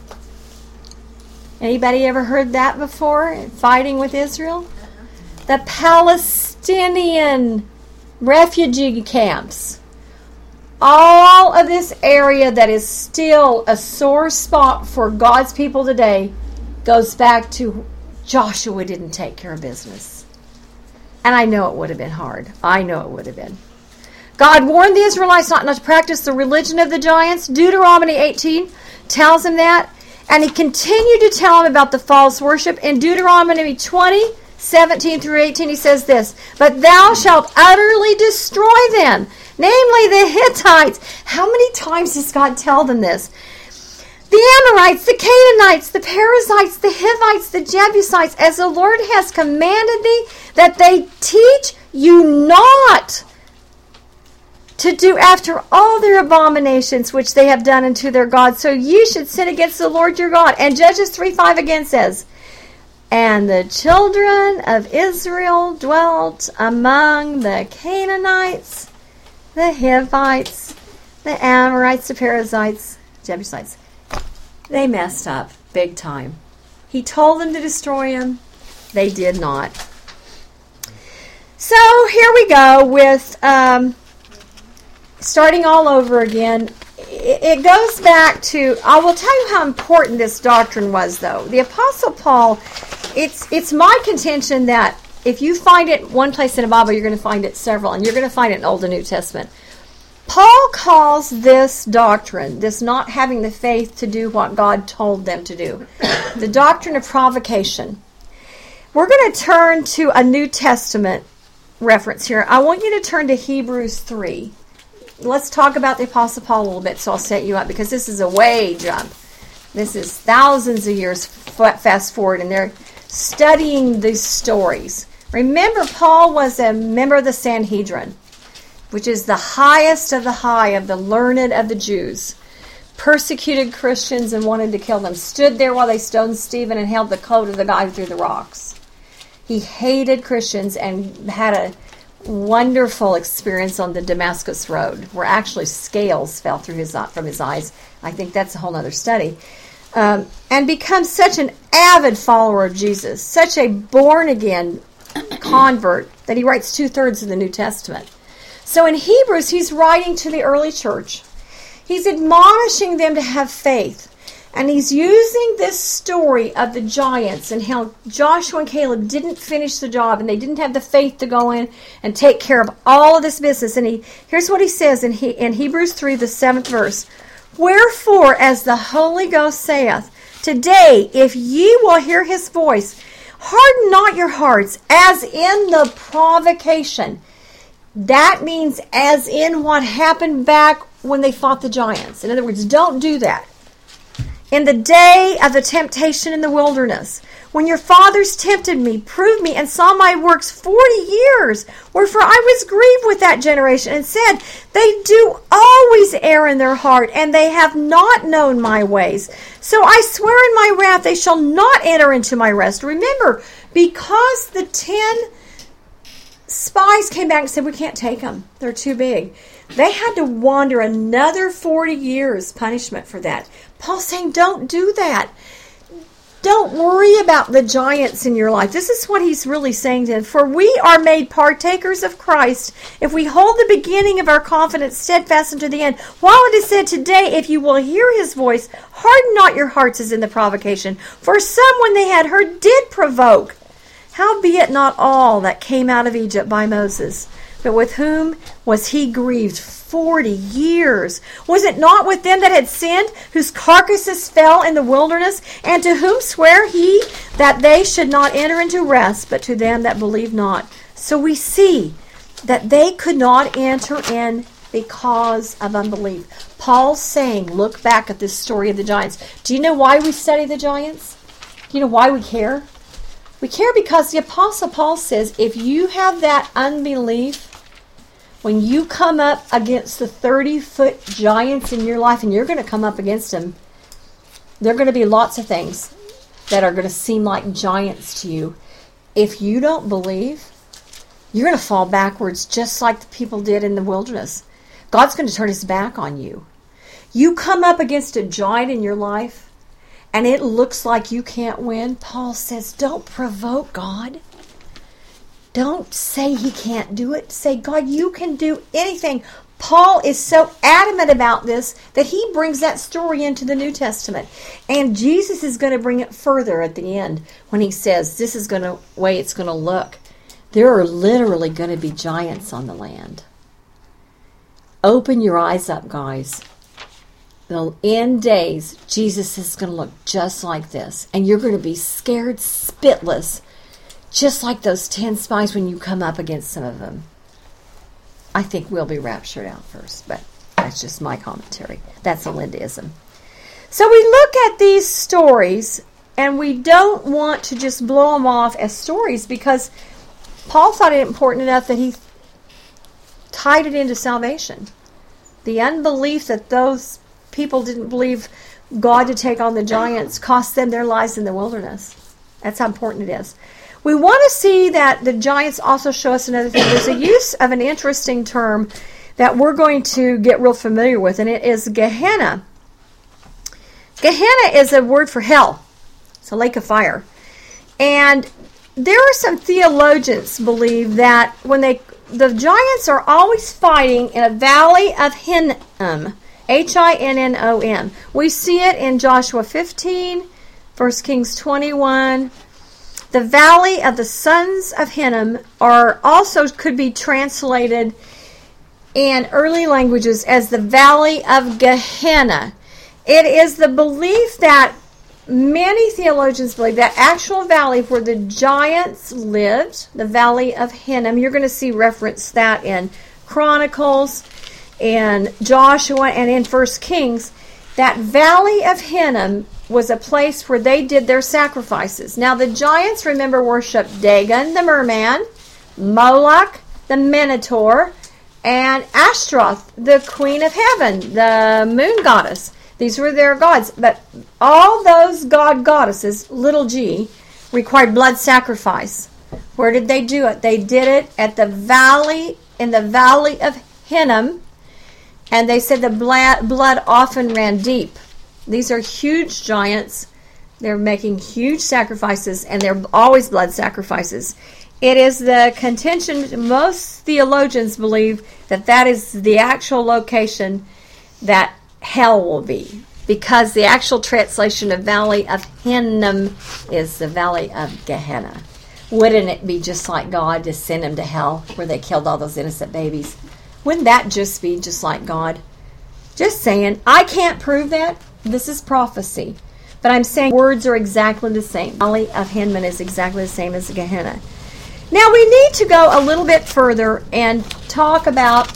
Anybody ever heard that before? Fighting with Israel? The Palestinian refugee camps. All of this area that is still a sore spot for God's people today goes back to Joshua didn't take care of business. And I know it would have been hard. I know it would have been. God warned the Israelites not to practice the religion of the giants. Deuteronomy 18 tells them that. And he continued to tell them about the false worship. In Deuteronomy 20, 17 through 18, he says this, but thou shalt utterly destroy them, namely the Hittites. How many times does God tell them this? The Amorites, the Canaanites, the Perizzites, the Hivites, the Jebusites, as the Lord has commanded thee, that they teach you not to do after all their abominations which they have done unto their gods. So ye should sin against the Lord your God. And Judges 3:5 again says, and the children of Israel dwelt among the Canaanites, the Hivites, the Amorites, the Perizzites, Jebusites. They messed up big time. He told them to destroy him. They did not. So here we go with starting all over again. It goes back to, I will tell you how important this doctrine was, though. The Apostle Paul, it's my contention that if you find it one place in the Bible, you're going to find it several, and you're going to find it in Old and New Testament. Paul calls this doctrine, this not having the faith to do what God told them to do, the doctrine of provocation. We're going to turn to a New Testament reference here. I want you to turn to Hebrews 3. Let's talk about the Apostle Paul a little bit, so I'll set you up, because this is a way jump. This is thousands of years fast forward, and they're studying these stories. Remember, Paul was a member of the Sanhedrin, which is the highest of the high of the learned of the Jews. Persecuted Christians and wanted to kill them. Stood there while they stoned Stephen and held the coat of the guy who threw the rocks. He hated Christians and had a wonderful experience on the Damascus Road, where actually scales fell from his eyes. I think that's a whole other study. And become such an avid follower of Jesus, such a born-again convert, that he writes 2/3 of the New Testament. So in Hebrews, he's writing to the early church. He's admonishing them to have faith. And he's using this story of the giants and how Joshua and Caleb didn't finish the job and they didn't have the faith to go in and take care of all of this business. And here's what he says in Hebrews 3, the 7th verse. Wherefore, as the Holy Ghost saith, today, if ye will hear his voice, harden not your hearts, as in the provocation. That means as in what happened back when they fought the giants. In other words, don't do that. In the day of the temptation in the wilderness, when your fathers tempted me, proved me, and saw my works 40 years, wherefore I was grieved with that generation, and said, they do always err in their heart, and they have not known my ways. So I swear in my wrath, they shall not enter into my rest. Remember, because the 10 spies came back and said, we can't take them. They're too big. They had to wander another 40 years punishment for that. Paul's saying, don't do that. Don't worry about the giants in your life. This is what he's really saying to them. For we are made partakers of Christ if we hold the beginning of our confidence steadfast unto the end. While it is said today, if you will hear his voice, harden not your hearts as in the provocation. For some, when they had heard, did provoke. Howbeit not all that came out of Egypt by Moses, but with whom was he grieved 40 years? Was it not with them that had sinned, whose carcasses fell in the wilderness, and to whom sware he that they should not enter into rest, but to them that believe not? So we see that they could not enter in because of unbelief. Paul's saying, look back at this story of the giants. Do you know why we study the giants? Do you know why we care? We care because the Apostle Paul says, if you have that unbelief, when you come up against the 30-foot giants in your life, and you're going to come up against them, there are going to be lots of things that are going to seem like giants to you. If you don't believe, you're going to fall backwards just like the people did in the wilderness. God's going to turn his back on you. You come up against a giant in your life, and it looks like you can't win. Paul says, don't provoke God. Don't say he can't do it. Say, God, you can do anything. Paul is so adamant about this that he brings that story into the New Testament. And Jesus is going to bring it further at the end when he says, this is the way it's going to look. There are literally going to be giants on the land. Open your eyes up, guys. The end days, Jesus is going to look just like this. And you're going to be scared spitless, just like those 10 spies when you come up against some of them. I think we'll be raptured out first, but that's just my commentary. That's a Lindaism. So we look at these stories, and we don't want to just blow them off as stories, because Paul thought it important enough that he tied it into salvation. The unbelief that those people didn't believe God to take on the giants cost them their lives in the wilderness. That's how important it is. We want to see that the giants also show us another thing. There's a use of an interesting term that we're going to get real familiar with, and it is Gehenna. Gehenna is a word for hell. It's a lake of fire. And there are some theologians believe that when the giants are always fighting in a valley of Hinnom, Hinnom. We see it in Joshua 15, 1 Kings 21. The valley of the sons of Hinnom are also could be translated in early languages as the Valley of Gehenna. It is the belief that many theologians believe that actual valley where the giants lived, the Valley of Hinnom, you're going to see reference that in Chronicles, in Joshua, and in 1 Kings, that Valley of Hinnom was a place where they did their sacrifices. Now the giants, remember, worshiped Dagon, the merman, Moloch, the Minotaur, and Ashtaroth, the queen of heaven, the moon goddess. These were their gods. But all those goddesses, little g, required blood sacrifice. Where did they do it? They did it at the valley, in the Valley of Hinnom, and they said the blood often ran deep. These are huge giants. They're making huge sacrifices, and they're always blood sacrifices. It is the contention, most theologians believe that that is the actual location that hell will be, because the actual translation of Valley of Hinnom is the Valley of Gehenna. Wouldn't it be just like God to send them to hell where they killed all those innocent babies? Wouldn't that just be just like God? Just saying. I can't prove that. This is prophecy. But I'm saying words are exactly the same. Valley of Hinnom is exactly the same as Gehenna. Now we need to go a little bit further and talk about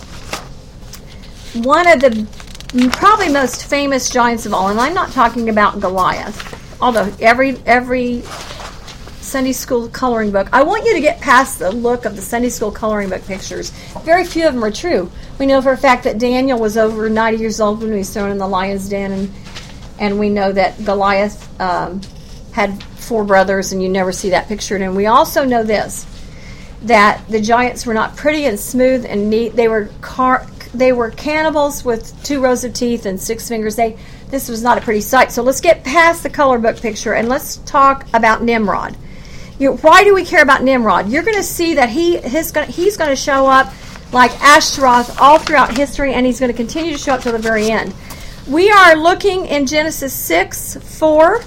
one of the probably most famous giants of all. And I'm not talking about Goliath. Although every Sunday school coloring book, I want you to get past the look of the Sunday school coloring book pictures. Very few of them are true. We know for a fact that Daniel was over 90 years old when he was thrown in the lion's den, and we know that Goliath had 4 brothers, and you never see that pictured. And we also know this, that the giants were not pretty and smooth and neat. They were cannibals with 2 rows of teeth and 6 fingers. This was not a pretty sight. So let's get past the color book picture and let's talk about Nimrod. Why do we care about Nimrod? You're going to see that he's going to show up like Ashtaroth all throughout history, and he's going to continue to show up till the very end. We are looking in Genesis 6:4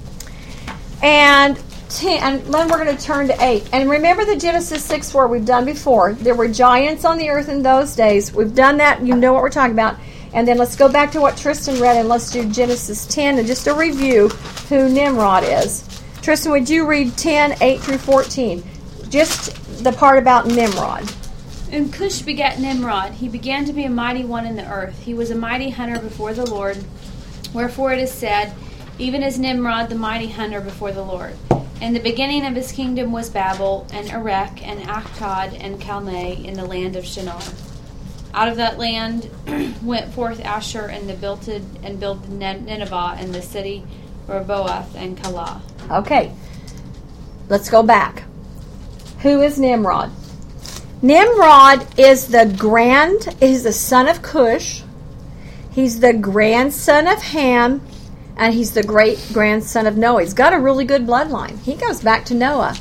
and 10, and then we're going to turn to 8. And remember the Genesis 6:4 we've done before. There were giants on the earth in those days. We've done that. You know what we're talking about. And then let's go back to what Tristan read, and let's do Genesis 10 and just a review who Nimrod is. Tristan, would you read 10, 8 through 14? Just the part about Nimrod. And Cush begat Nimrod. He began to be a mighty one in the earth. He was a mighty hunter before the Lord. Wherefore it is said, even as Nimrod, the mighty hunter before the Lord. And the beginning of his kingdom was Babel, and Erech, and Akkad, and Calneh, in the land of Shinar. Out of that land went forth Asher, and built Nineveh, and the city Rehoboth, and Calah. Okay, let's go back. Who is Nimrod? Nimrod is the son of Cush. He's the grandson of Ham, and he's the great-grandson of Noah. He's got a really good bloodline. He goes back to Noah.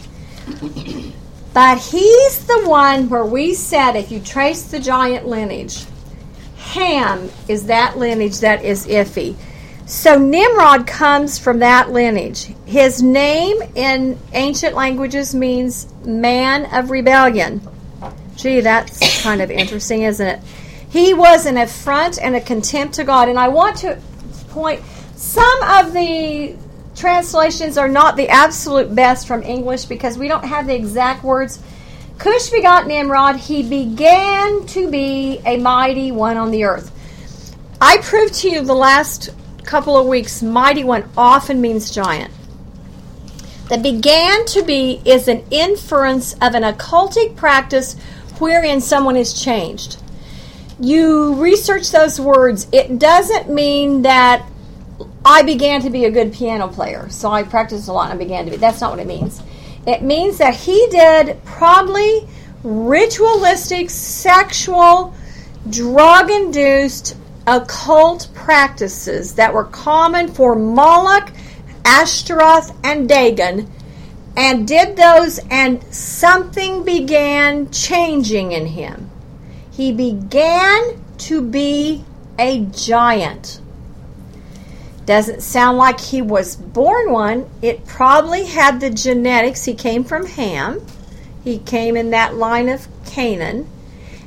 But he's the one where we said, if you trace the giant lineage, Ham is that lineage that is iffy. So Nimrod comes from that lineage. His name in ancient languages means man of rebellion. Gee, that's kind of interesting, isn't it? He was an affront and a contempt to God. And I want to point, some of the translations are not the absolute best from English because we don't have the exact words. Cush begot Nimrod. He began to be a mighty one on the earth. I proved to you the last couple of weeks, mighty one often means giant. The began to be is an inference of an occultic practice wherein someone is changed. You research those words. It doesn't mean that I began to be a good piano player, so I practiced a lot and I began to be. That's not what it means. It means that he did probably ritualistic, sexual, drug-induced, occult practices that were common for Moloch, Ashtaroth, and Dagon, and did those, and something began changing in him. He began to be a giant. Doesn't sound like he was born one. It probably had the genetics. He came from Ham. He came in that line of Canaan.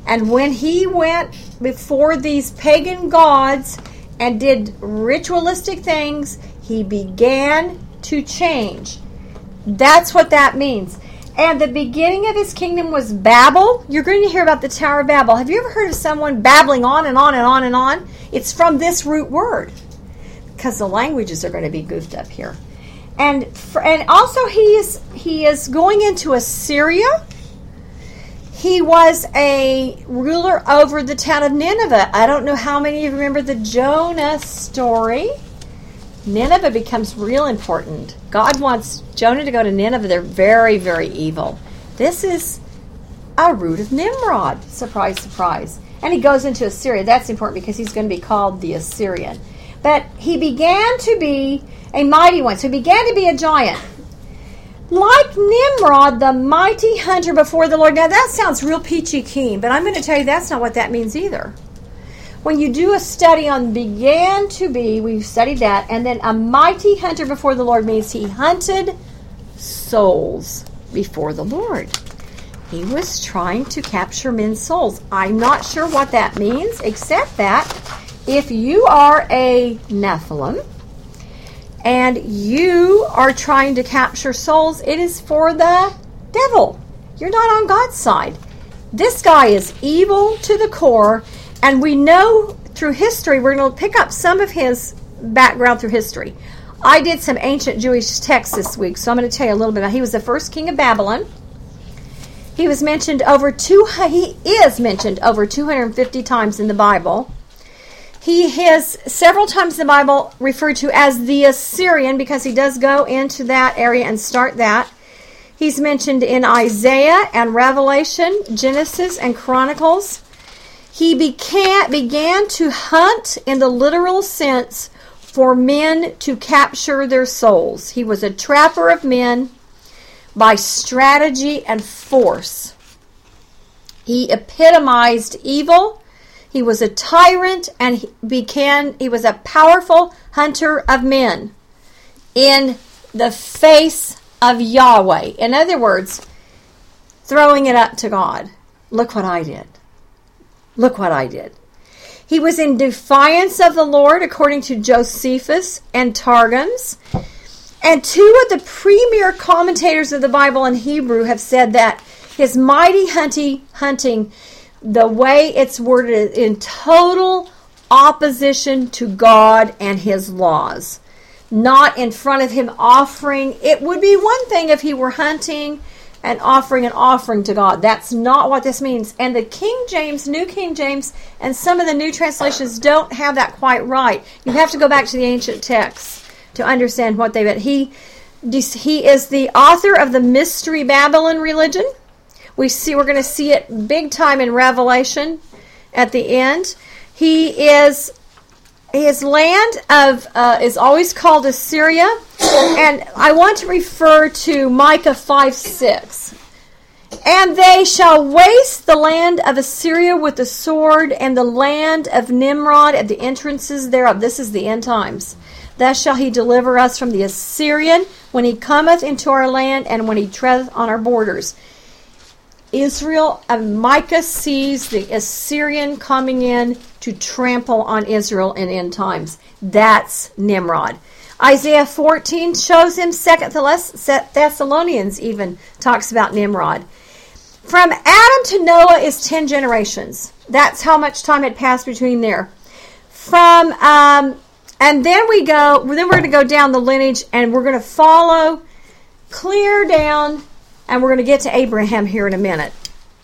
And when he went before these pagan gods and did ritualistic things, he began to change. That's what that means. And the beginning of his kingdom was Babel. You're going to hear about the Tower of Babel. Have you ever heard of someone babbling on and on and on and on? It's from this root word, because the languages are going to be goofed up here. And also he is going into Assyria. He was a ruler over the town of Nineveh. I don't know how many of you remember the Jonah story. Nineveh becomes real important. God wants Jonah to go to Nineveh. They're very, very evil. This is a root of Nimrod. Surprise, surprise. And he goes into Assyria. That's important because he's going to be called the Assyrian. But he began to be a mighty one. So he began to be a giant. Like Nimrod, the mighty hunter before the Lord. Now that sounds real peachy keen, but I'm going to tell you that's not what that means either. When you do a study on began to be, we've studied that, and then a mighty hunter before the Lord means he hunted souls before the Lord. He was trying to capture men's souls. I'm not sure what that means, except that if you are a Nephilim and you are trying to capture souls, it is for the devil. You're not on God's side. This guy is evil to the core. And we know through history, we're going to pick up some of his background through history. I did some ancient Jewish texts this week, so I'm going to tell you a little bit about. He was the first king of Babylon. He is mentioned over 250 times in the Bible. He is several times in the Bible referred to as the Assyrian because he does go into that area and start that. He's mentioned in Isaiah and Revelation, Genesis and Chronicles. He began to hunt in the literal sense for men to capture their souls. He was a trapper of men by strategy and force. He epitomized evil. He was a tyrant, and he was a powerful hunter of men in the face of Yahweh. In other words, throwing it up to God. Look what I did. Look what I did. He was in defiance of the Lord, according to Josephus and Targums. And two of the premier commentators of the Bible in Hebrew have said that his mighty hunting, the way it's worded, is in total opposition to God and his laws. Not in front of him offering. It would be one thing if he were hunting and offering an offering to God. That's not what this means. And the King James, New King James, and some of the new translations don't have that quite right. You have to go back to the ancient texts to understand what they meant. He is the author of the Mystery Babylon religion. We're going to see it big time in Revelation at the end. His land is always called Assyria, and I want to refer to Micah 5:6. And they shall waste the land of Assyria with the sword, and the land of Nimrod at the entrances thereof. This is the end times. Thus shall he deliver us from the Assyrian when he cometh into our land, and when he treadeth on our borders. Israel, Micah sees the Assyrian coming in to trample on Israel in end times. That's Nimrod. Isaiah 14 shows him. 2 Thessalonians even talks about Nimrod. From Adam to Noah is 10 generations. That's how much time had passed between there. And then we're going to go down the lineage, and we're going to follow clear down. And we're going to get to Abraham here in a minute.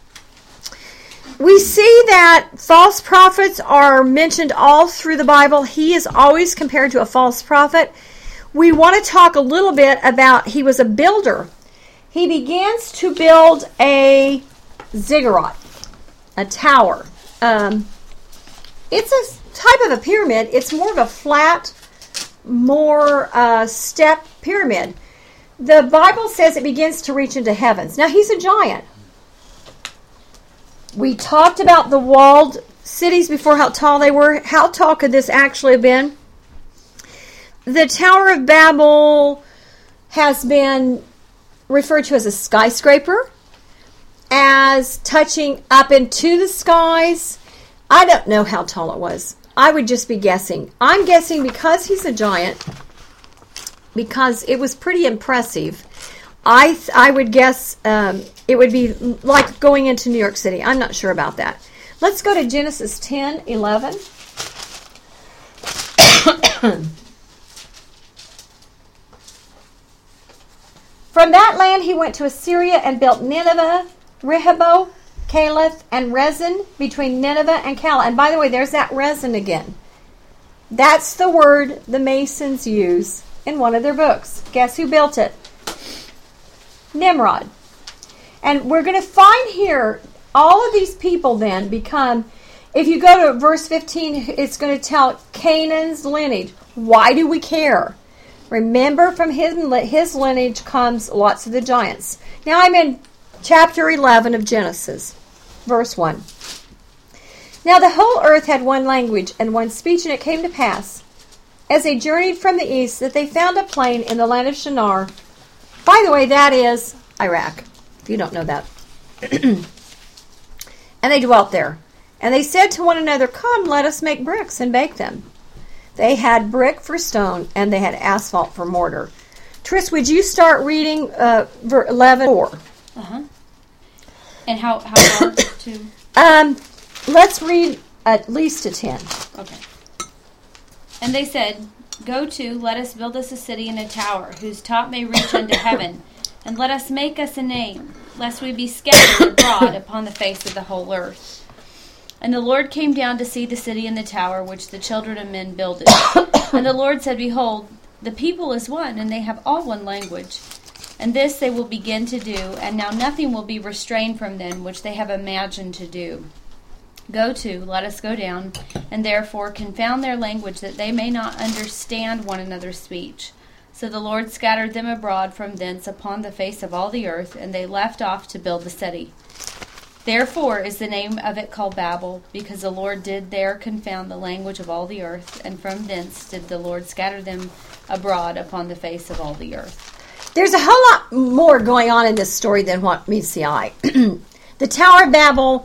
We see that false prophets are mentioned all through the Bible. He is always compared to a false prophet. We want to talk a little bit about, he was a builder. He begins to build a ziggurat, a tower. It's a type of a pyramid. It's more of a flat, more step pyramid. The Bible says it begins to reach into heavens. Now, he's a giant. We talked about the walled cities before, how tall they were. How tall could this actually have been? The Tower of Babel has been referred to as a skyscraper. as touching up into the skies. I don't know how tall it was. I would just be guessing. I'm guessing because he's a giant, because it was pretty impressive, I would guess it would be like going into New York City. I'm not sure about that. Let's go to Genesis 10:11. From that land he went to Assyria and built Nineveh, Rehoboth, Caleth, and Rezin between Nineveh and Calah. And by the way, there's that Rezin again. That's the word the Masons use in one of their books. Guess who built it? Nimrod. And we're going to find here all of these people then become, if you go to verse 15, it's going to tell Canaan's lineage. Why do we care? Remember, from his lineage comes lots of the giants. Now I'm in chapter 11 of Genesis, verse 1. Now the whole earth had one language and one speech, and it came to pass, as they journeyed from the east, that they found a plain in the land of Shinar. By the way, that is Iraq, if you don't know that. And they dwelt there. And they said to one another, come, let us make bricks and bake them. They had brick for stone, and they had asphalt for mortar. Tris, would you start reading 11:4? Uh-huh. And how far to? Let's read at least to 10. Okay. And they said, go to, let us build us a city and a tower, whose top may reach unto heaven, and let us make us a name, lest we be scattered abroad upon the face of the whole earth. And the Lord came down to see the city and the tower, which the children of men builded. And the Lord said, behold, the people is one, and they have all one language. And this they will begin to do, and now nothing will be restrained from them, which they have imagined to do. Go to, let us go down, and therefore confound their language, that they may not understand one another's speech. So the Lord scattered them abroad from thence upon the face of all the earth, and they left off to build the city. Therefore is the name of it called Babel, because the Lord did there confound the language of all the earth, and from thence did the Lord scatter them abroad upon the face of all the earth. There's a whole lot more going on in this story than what meets the eye. The Tower of Babel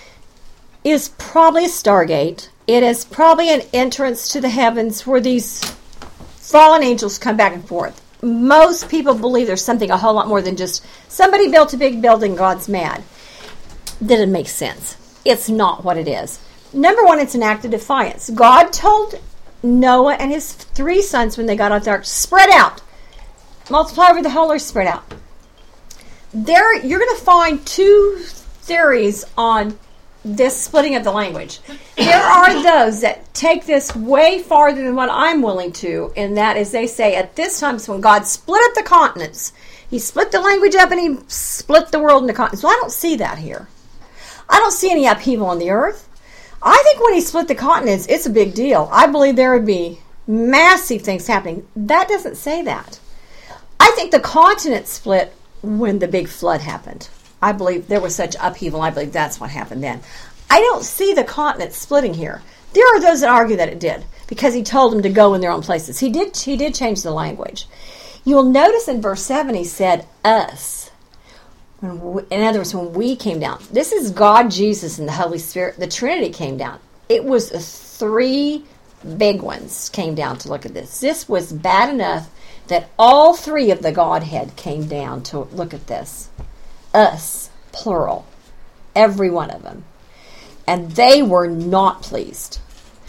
is probably a stargate. It is probably an entrance to the heavens where these fallen angels come back and forth. Most people believe there's something a whole lot more than just somebody built a big building, God's mad. Didn't make sense. It's not what it is. Number one, it's an act of defiance. God told Noah and his 3 sons when they got out there, spread out. Multiply over the whole earth, spread out. There, you're going to find 2 theories on this splitting of the language. There are those that take this way farther than what I'm willing to, and that is they say at this time is when God split up the continents. He split the language up and he split the world into continents. Well, I don't see that here. I don't see any upheaval on the earth. I think when he split the continents, it's a big deal. I believe there would be massive things happening. That doesn't say that. I think the continent split when the big flood happened. I believe there was such upheaval. I believe that's what happened then. I don't see the continent splitting here. There are those that argue that it did because he told them to go in their own places. He did change the language. You'll notice in verse 7 he said us. In other words, when we came down. This is God, Jesus, and the Holy Spirit. The Trinity came down. It was 3 big ones came down to look at this. This was bad enough that all 3 of the Godhead came down to look at this. Us, plural. Every one of them. And they were not pleased.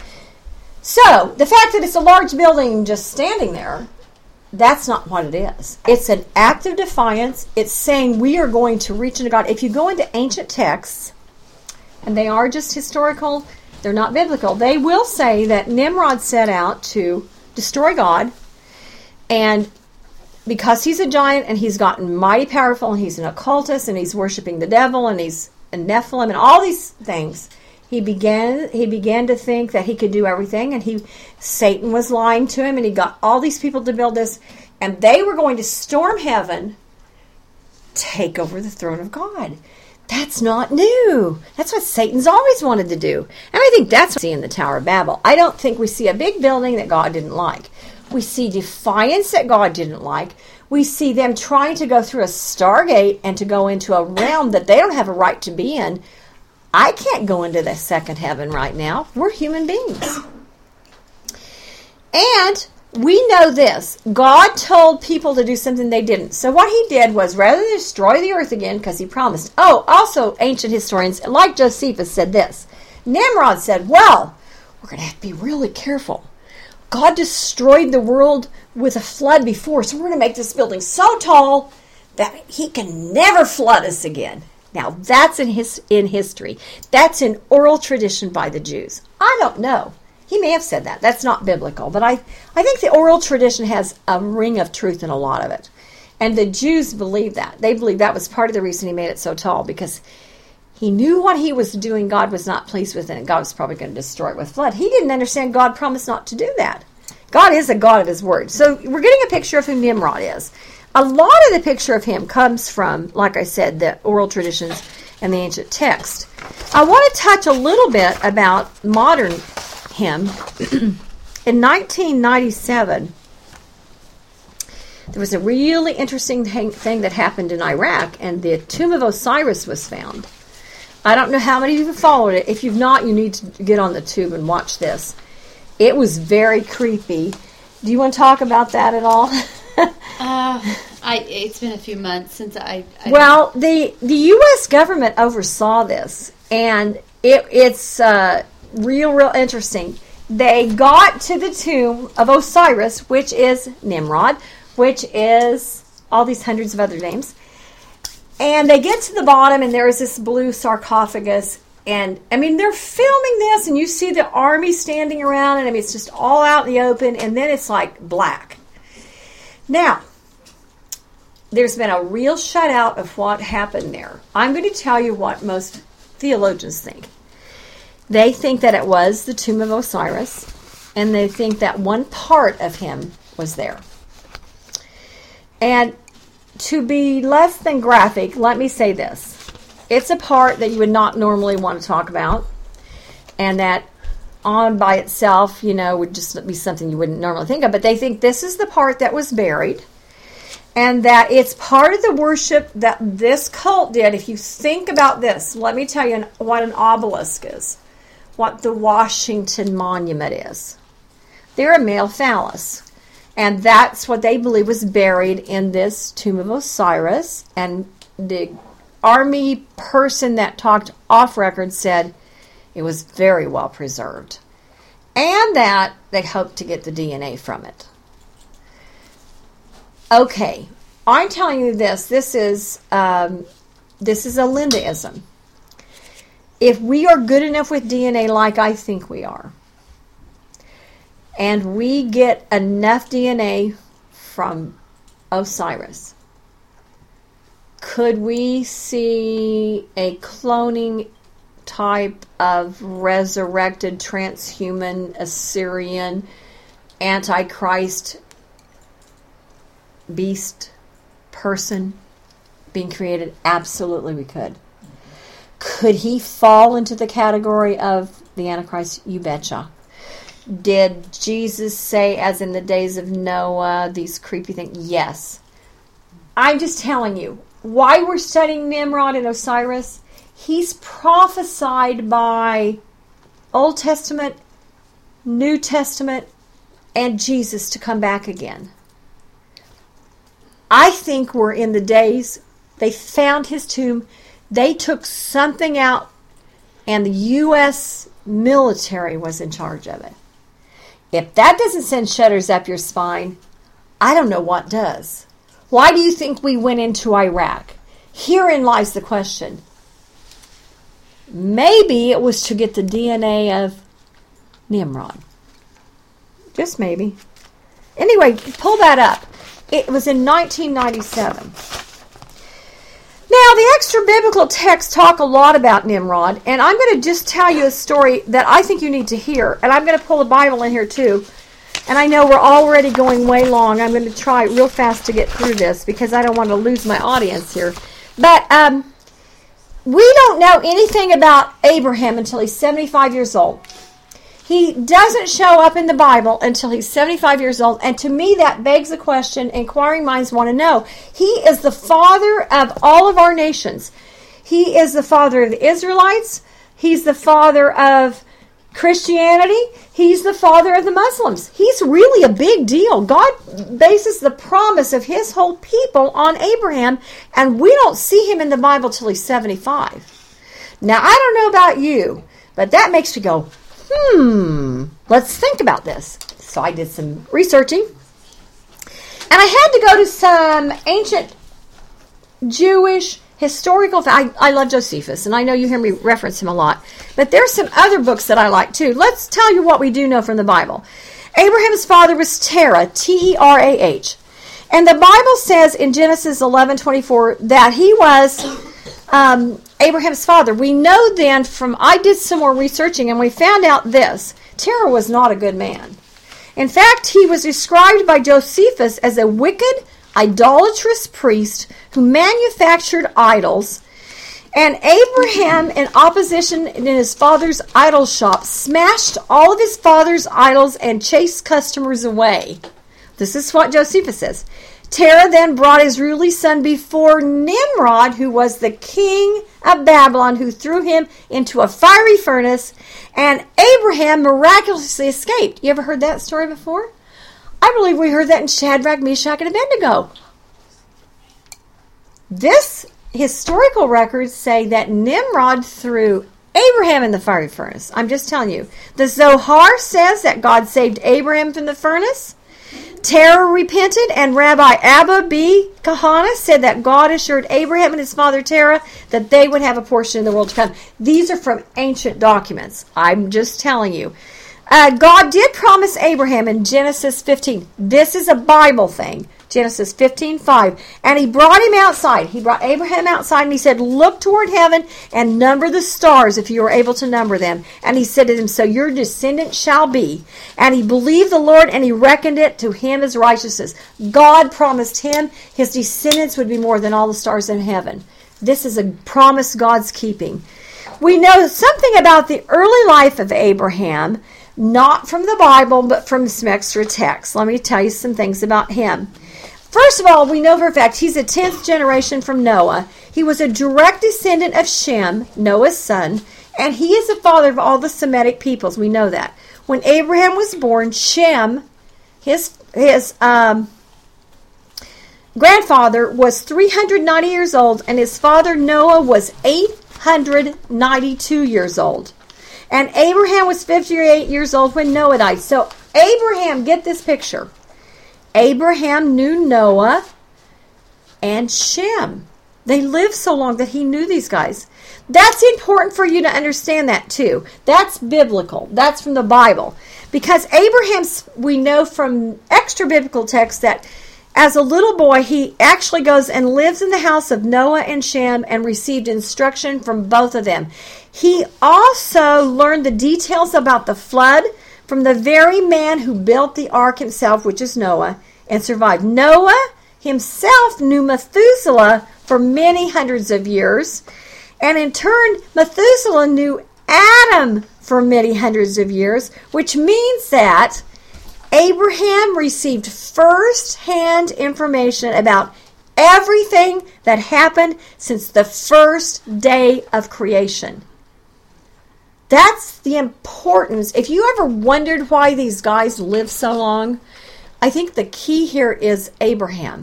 So, the fact that it's a large building just standing there, that's not what it is. It's an act of defiance. It's saying we are going to reach into God. If you go into ancient texts, and they are just historical, they're not biblical, they will say that Nimrod set out to destroy God, and because he's a giant and he's gotten mighty powerful and he's an occultist and he's worshiping the devil and he's a Nephilim and all these things, he began to think that he could do everything, and Satan was lying to him, and he got all these people to build this, and they were going to storm heaven, take over the throne of God. That's not new. That's what Satan's always wanted to do. And I think that's what we see in the Tower of Babel. I don't think we see a big building that God didn't like. We see defiance that God didn't like. We see them trying to go through a stargate and to go into a realm that they don't have a right to be in. I can't go into the second heaven right now. We're human beings. And we know this. God told people to do something they didn't. So what he did was, rather than destroy the earth again, because he promised. Oh, also ancient historians, like Josephus, said this. Nimrod said, well, we're going to have to be really careful. God destroyed the world with a flood before, so we're going to make this building so tall that he can never flood us again. Now, that's in history. That's in oral tradition by the Jews. I don't know. He may have said that. That's not biblical. But I think the oral tradition has a ring of truth in a lot of it. And the Jews believe that. They believe that was part of the reason he made it so tall, because he knew what he was doing, God was not pleased with it, and God was probably going to destroy it with flood. He didn't understand God promised not to do that. God is a God of his word. So we're getting a picture of who Nimrod is. A lot of the picture of him comes from, like I said, the oral traditions and the ancient text. I want to touch a little bit about modern him. In 1997, there was a really interesting thing that happened in Iraq, and the tomb of Osiris was found. I don't know how many of you have followed it. If you've not, you need to get on the tube and watch this. It was very creepy. Do you want to talk about that at all? It's been a few months since I well, the U.S. government oversaw this, and it's real interesting. They got to the tomb of Osiris, which is Nimrod, which is all these hundreds of other names. And they get to the bottom, and there is this blue sarcophagus. And, I mean, they're filming this, and you see the army standing around, and, I mean, it's just all out in the open, and then it's like black. Now, there's been a real shutout of what happened there. I'm going to tell you what most theologians think. They think that it was the tomb of Osiris, and they think that one part of him was there. And to be less than graphic, let me say this. It's a part that you would not normally want to talk about, and that on by itself, would just be something you wouldn't normally think of. But they think this is the part that was buried, and that it's part of the worship that this cult did. If you think about this, let me tell you what an obelisk is, what the Washington Monument is. They're a male phallus. And that's what they believe was buried in this tomb of Osiris. And the army person that talked off record said it was very well preserved. And that they hoped to get the DNA from it. Okay, I'm telling you this. This is a Lindaism. If we are good enough with DNA like I think we are, and we get enough DNA from Osiris, could we see a cloning type of resurrected transhuman Assyrian Antichrist beast person being created? Absolutely we could. Could he fall into the category of the Antichrist? You betcha. Did Jesus say, as in the days of Noah, these creepy things? Yes. I'm just telling you, why we're studying Nimrod and Osiris, he's prophesied by Old Testament, New Testament, and Jesus to come back again. I think we're in the days, they found his tomb, they took something out, and the U.S. military was in charge of it. If that doesn't send shudders up your spine, I don't know what does. Why do you think we went into Iraq? Herein lies the question. Maybe it was to get the DNA of Nimrod. Just maybe. Anyway, pull that up. It was in 1997. Now, the extra biblical texts talk a lot about Nimrod, and I'm going to just tell you a story that I think you need to hear. And I'm going to pull the Bible in here too. And I know we're already going way long. I'm going to try real fast to get through this because I don't want to lose my audience here. But we don't know anything about Abraham until he's 75 years old. He doesn't show up in the Bible until he's 75 years old. And to me, that begs the question inquiring minds want to know. He is the father of all of our nations. He is the father of the Israelites. He's the father of Christianity. He's the father of the Muslims. He's really a big deal. God bases the promise of his whole people on Abraham, and we don't see him in the Bible till he's 75. Now, I don't know about you, but that makes me go, let's think about this. So I did some researching, and I had to go to some ancient Jewish historical. I love Josephus, and I know you hear me reference him a lot, but there's some other books that I like too. Let's tell you what we do know from the Bible. Abraham's father was Terah, Terah, and the Bible says in Genesis 11:24 that he was Abraham's father. We know then I did some more researching, and we found out this: Terah was not a good man. In fact, he was described by Josephus as a wicked, idolatrous priest who manufactured idols. And Abraham, in opposition in his father's idol shop, smashed all of his father's idols and chased customers away. This is what Josephus says. Terah then brought his ruling son before Nimrod, who was the king of Babylon, who threw him into a fiery furnace, and Abraham miraculously escaped. You ever heard that story before? I believe we heard that in Shadrach, Meshach, and Abednego. This historical records say that Nimrod threw Abraham in the fiery furnace. I'm just telling you. The Zohar says that God saved Abraham from the furnace. Terah repented, and Rabbi Abba B. Kahana said that God assured Abraham and his father Terah that they would have a portion in the world to come. These are from ancient documents. I'm just telling you. God did promise Abraham in Genesis 15. This is a Bible thing. Genesis 15:5. And he brought him outside. He brought Abraham outside, and he said, look toward heaven and number the stars if you are able to number them. And he said to him, so your descendants shall be. And he believed the Lord, and he reckoned it to him as righteousness. God promised him his descendants would be more than all the stars in heaven. This is a promise God's keeping. We know something about the early life of Abraham, not from the Bible, but from some extra text. Let me tell you some things about him. First of all, we know for a fact he's a 10th generation from Noah. He was a direct descendant of Shem, Noah's son, and he is the father of all the Semitic peoples. We know that. When Abraham was born, Shem, his grandfather, was 390 years old, and his father Noah was 892 years old. And Abraham was 58 years old when Noah died. So Abraham, get this picture. Abraham knew Noah and Shem. They lived so long that he knew these guys. That's important for you to understand that too. That's biblical. That's from the Bible. Because Abraham, we know from extra biblical texts that as a little boy, he actually goes and lives in the house of Noah and Shem and received instruction from both of them. He also learned the details about the flood from the very man who built the ark himself, which is Noah, and survived. Noah himself knew Methuselah for many hundreds of years, and in turn, Methuselah knew Adam for many hundreds of years, which means that Abraham received first-hand information about everything that happened since the first day of creation. That's the importance. If you ever wondered why these guys lived so long, I think the key here is Abraham.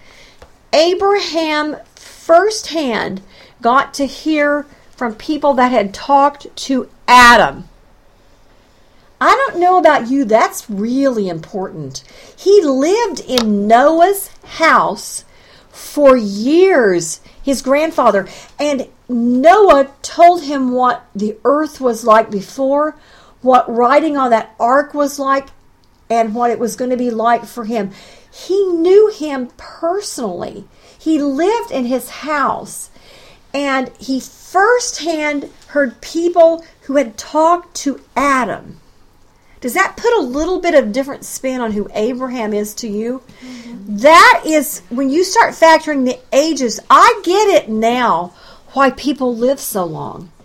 Abraham firsthand got to hear from people that had talked to Adam. I don't know about you, that's really important. He lived in Noah's house for years, his grandfather, and Noah told him what the earth was like before, what riding on that ark was like, and what it was going to be like for him. He knew him personally. He lived in his house, and he firsthand heard people who had talked to Adam. Does that put a little bit of different spin on who Abraham is to you? Mm-hmm. That is, when you start factoring the ages, I get it now why people live so long.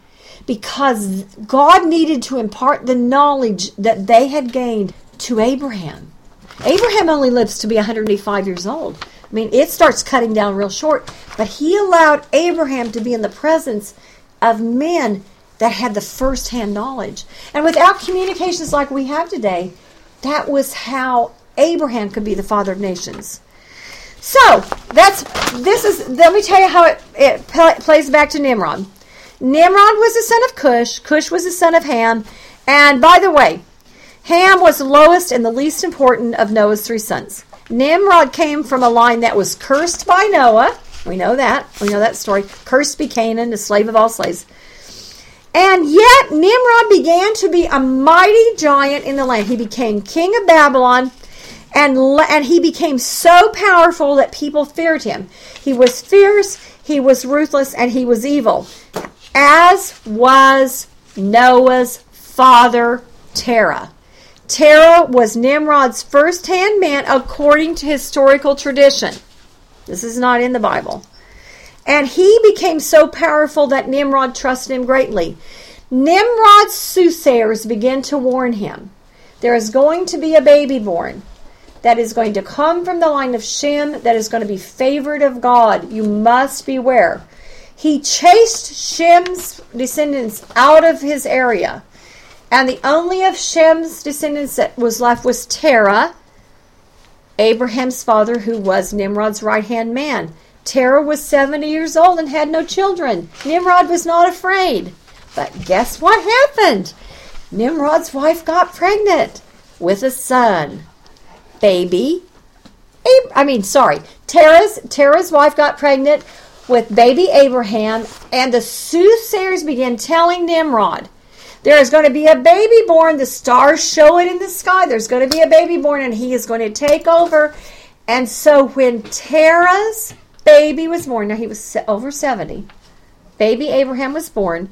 because God needed to impart the knowledge that they had gained to Abraham. Abraham only lives to be 185 years old. I mean, it starts cutting down real short. But he allowed Abraham to be in the presence of men that had the first-hand knowledge. And without communications like we have today, that was how Abraham could be the father of nations. So, let me tell you how it plays back to Nimrod. Nimrod was the son of Cush. Cush was the son of Ham. And by the way, Ham was the lowest and the least important of Noah's 3 sons. Nimrod came from a line that was cursed by Noah. We know that. We know that story. Cursed be Canaan, the slave of all slaves. And yet Nimrod began to be a mighty giant in the land. He became king of Babylon, and he became so powerful that people feared him. He was fierce, he was ruthless, and he was evil, as was Noah's father, Terah. Terah was Nimrod's first-hand man according to historical tradition. This is not in the Bible. And he became so powerful that Nimrod trusted him greatly. Nimrod's soothsayers began to warn him. There is going to be a baby born that is going to come from the line of Shem, that is going to be favored of God. You must beware. He chased Shem's descendants out of his area. And the only of Shem's descendants that was left was Terah, Abraham's father, who was Nimrod's right-hand man. Terah was 70 years old and had no children. Nimrod was not afraid. But guess what happened? Nimrod's wife got pregnant with a son. Terah's wife got pregnant with baby Abraham, and the soothsayers began telling Nimrod, there is going to be a baby born. The stars show it in the sky. There's going to be a baby born, and he is going to take over. And so when Terah's baby was born, now he was over 70, baby Abraham was born,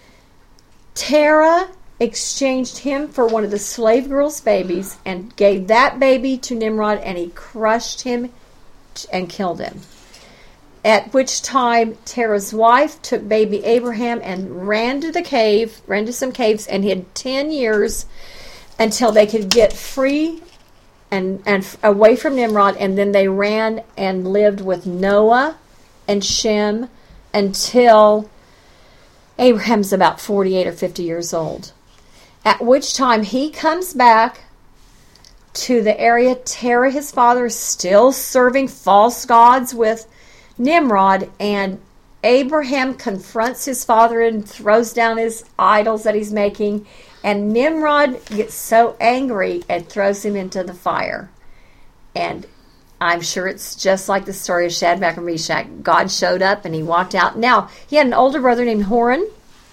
Terah exchanged him for one of the slave girl's babies and gave that baby to Nimrod, and he crushed him and killed him. At which time Terah's wife took baby Abraham and ran to some caves, and hid 10 years until they could get free and away from Nimrod, and then they ran and lived with Noah and Shem until Abraham's about 48 or 50 years old. At which time he comes back to the area. Terah, his father, is still serving false gods with Nimrod, and Abraham confronts his father and throws down his idols that he's making, and Nimrod gets so angry and throws him into the fire. And I'm sure it's just like the story of Shadrach and Meshach. God showed up and he walked out. Now, he had an older brother named Horan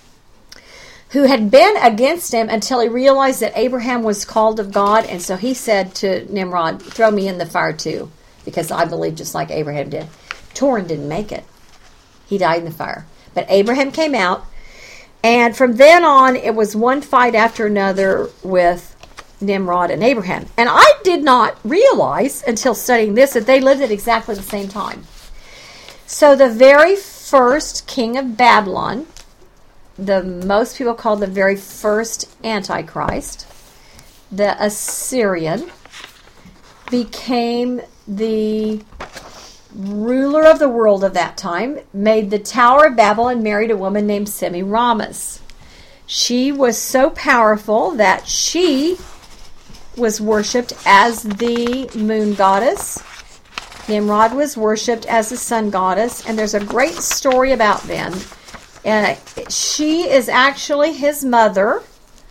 who had been against him until he realized that Abraham was called of God, and so he said to Nimrod, throw me in the fire too, because I believe just like Abraham did. Horan didn't make it. He died in the fire. But Abraham came out, and from then on, it was one fight after another with Nimrod and Abraham. And I did not realize until studying this that they lived at exactly the same time. So the very first king of Babylon, the most people call the very first Antichrist, the Assyrian, became the ruler of the world of that time, made the Tower of Babel, and married a woman named Semiramis. She was so powerful that she was worshipped as the moon goddess. Nimrod was worshipped as the sun goddess, and there's a great story about them. She is actually his mother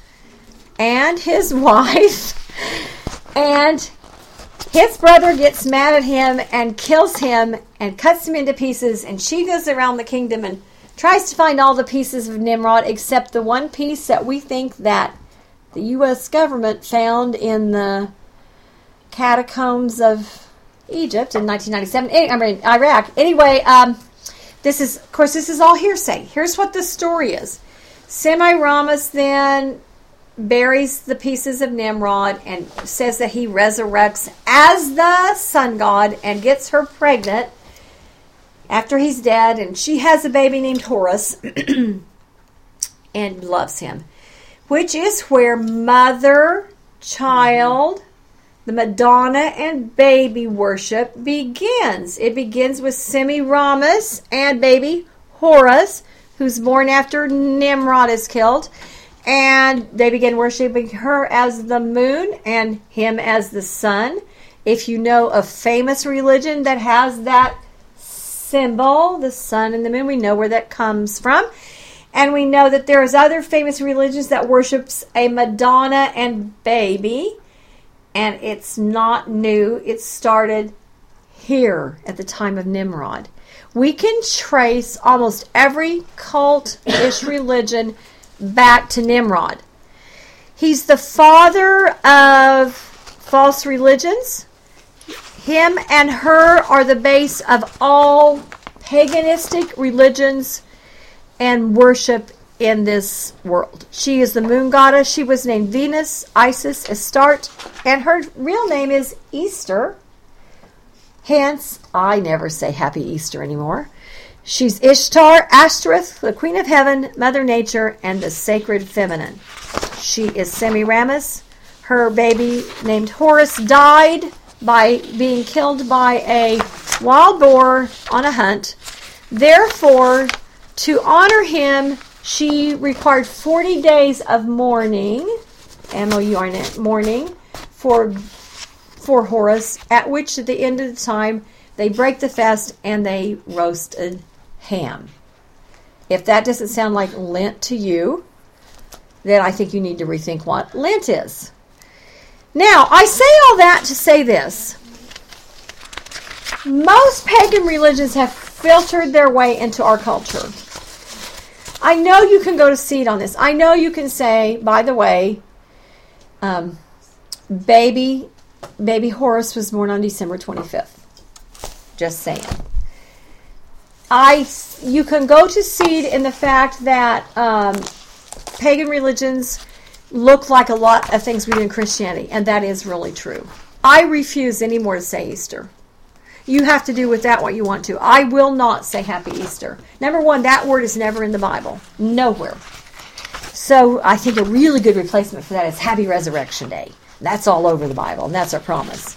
and his wife, and his brother gets mad at him and kills him and cuts him into pieces, and she goes around the kingdom and tries to find all the pieces of Nimrod except the one piece that we think that the U.S. government found in the catacombs of Egypt in 1997. Iraq. Anyway, this is all hearsay. Here's what the story is. Semiramis then buries the pieces of Nimrod and says that he resurrects as the sun god and gets her pregnant after he's dead, and she has a baby named Horus. and loves him, which is where mother, child, the Madonna and baby worship begins. It begins with Semiramis and baby Horus, who's born after Nimrod is killed. And they begin worshiping her as the moon and him as the sun. If you know a famous religion that has that symbol, the sun and the moon, we know where that comes from. And we know that there's other famous religions that worships a Madonna and baby. And it's not new. It started here at the time of Nimrod. We can trace almost every cult-ish religion back to Nimrod. He's the father of false religions. Him and her are the base of all paganistic religions and worship in this world. She is the moon goddess. She was named Venus, Isis, Astarte, and her real name is Easter. Hence, I never say Happy Easter anymore. She's Ishtar, Ashtoreth, the Queen of Heaven, Mother Nature, and the Sacred Feminine. She is Semiramis. Her baby named Horus died by being killed by a wild boar on a hunt. Therefore, to honor him, she required 40 days of mourning, M-O-U-R-N, mourning, for Horus, at which at the end of the time, they break the fast and they roasted ham. If that doesn't sound like Lent to you, then I think you need to rethink what Lent is. Now, I say all that to say this. Most pagan religions have filtered their way into our culture. I know you can go to seed on this. I know you can say, by the way, baby Horus was born on December 25th. Just saying. You can go to seed in the fact that pagan religions look like a lot of things we do in Christianity, and that is really true. I refuse anymore to say Easter. You have to do with that what you want to. I will not say Happy Easter. Number one, that word is never in the Bible. Nowhere. So I think a really good replacement for that is Happy Resurrection Day. That's all over the Bible, and that's our promise.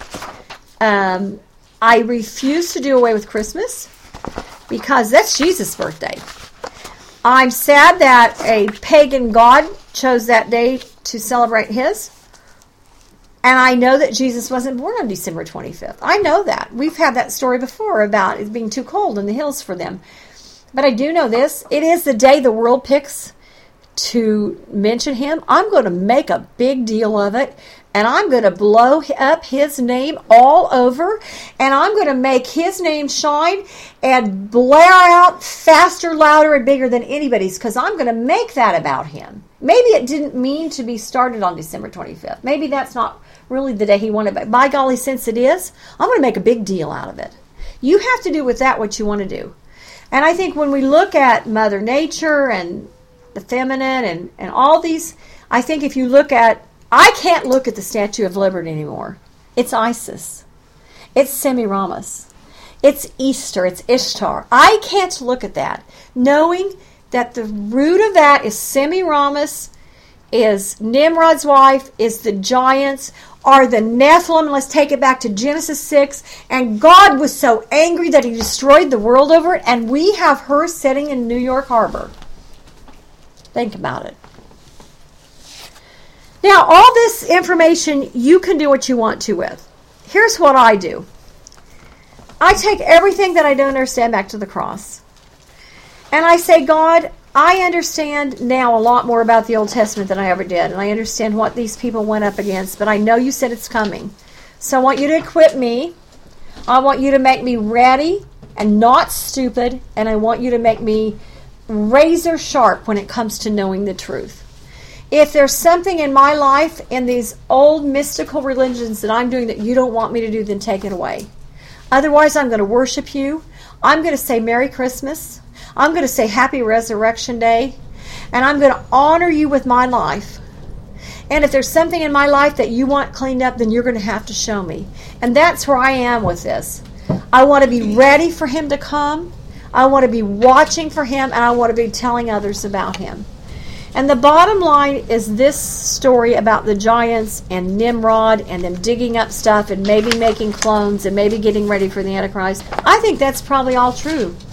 I refuse to do away with Christmas because that's Jesus' birthday. I'm sad that a pagan god chose that day to celebrate his. And I know that Jesus wasn't born on December 25th. I know that. We've had that story before about it being too cold in the hills for them. But I do know this. It is the day the world picks to mention him. I'm going to make a big deal of it. And I'm going to blow up his name all over. And I'm going to make his name shine and blare out faster, louder, and bigger than anybody's. Because I'm going to make that about him. Maybe it didn't mean to be started on December 25th. Maybe that's not really the day he wanted. But by golly, since it is, I'm going to make a big deal out of it. You have to do with that what you want to do. And I think when we look at Mother Nature and the feminine and all these, I think if you look at, I can't look at the Statue of Liberty anymore. It's Isis. It's Semiramis. It's Easter. It's Ishtar. I can't look at that knowing that the root of that is Semiramis, is Nimrod's wife, is the giants, are the Nephilim. Let's take it back to Genesis 6. And God was so angry that he destroyed the world over it, and we have her sitting in New York Harbor. Think about it. Now, all this information, you can do what you want to with. Here's what I do. I take everything that I don't understand back to the cross. And I say, God, I understand now a lot more about the Old Testament than I ever did. And I understand what these people went up against. But I know you said it's coming. So I want you to equip me. I want you to make me ready and not stupid. And I want you to make me razor sharp when it comes to knowing the truth. If there's something in my life, in these old mystical religions that I'm doing that you don't want me to do, then take it away. Otherwise, I'm going to worship you. I'm going to say Merry Christmas. I'm going to say Happy Resurrection Day. And I'm going to honor you with my life. And if there's something in my life that you want cleaned up, then you're going to have to show me. And that's where I am with this. I want to be ready for him to come. I want to be watching for him. And I want to be telling others about him. And the bottom line is this story about the giants and Nimrod and them digging up stuff and maybe making clones and maybe getting ready for the Antichrist. I think that's probably all true.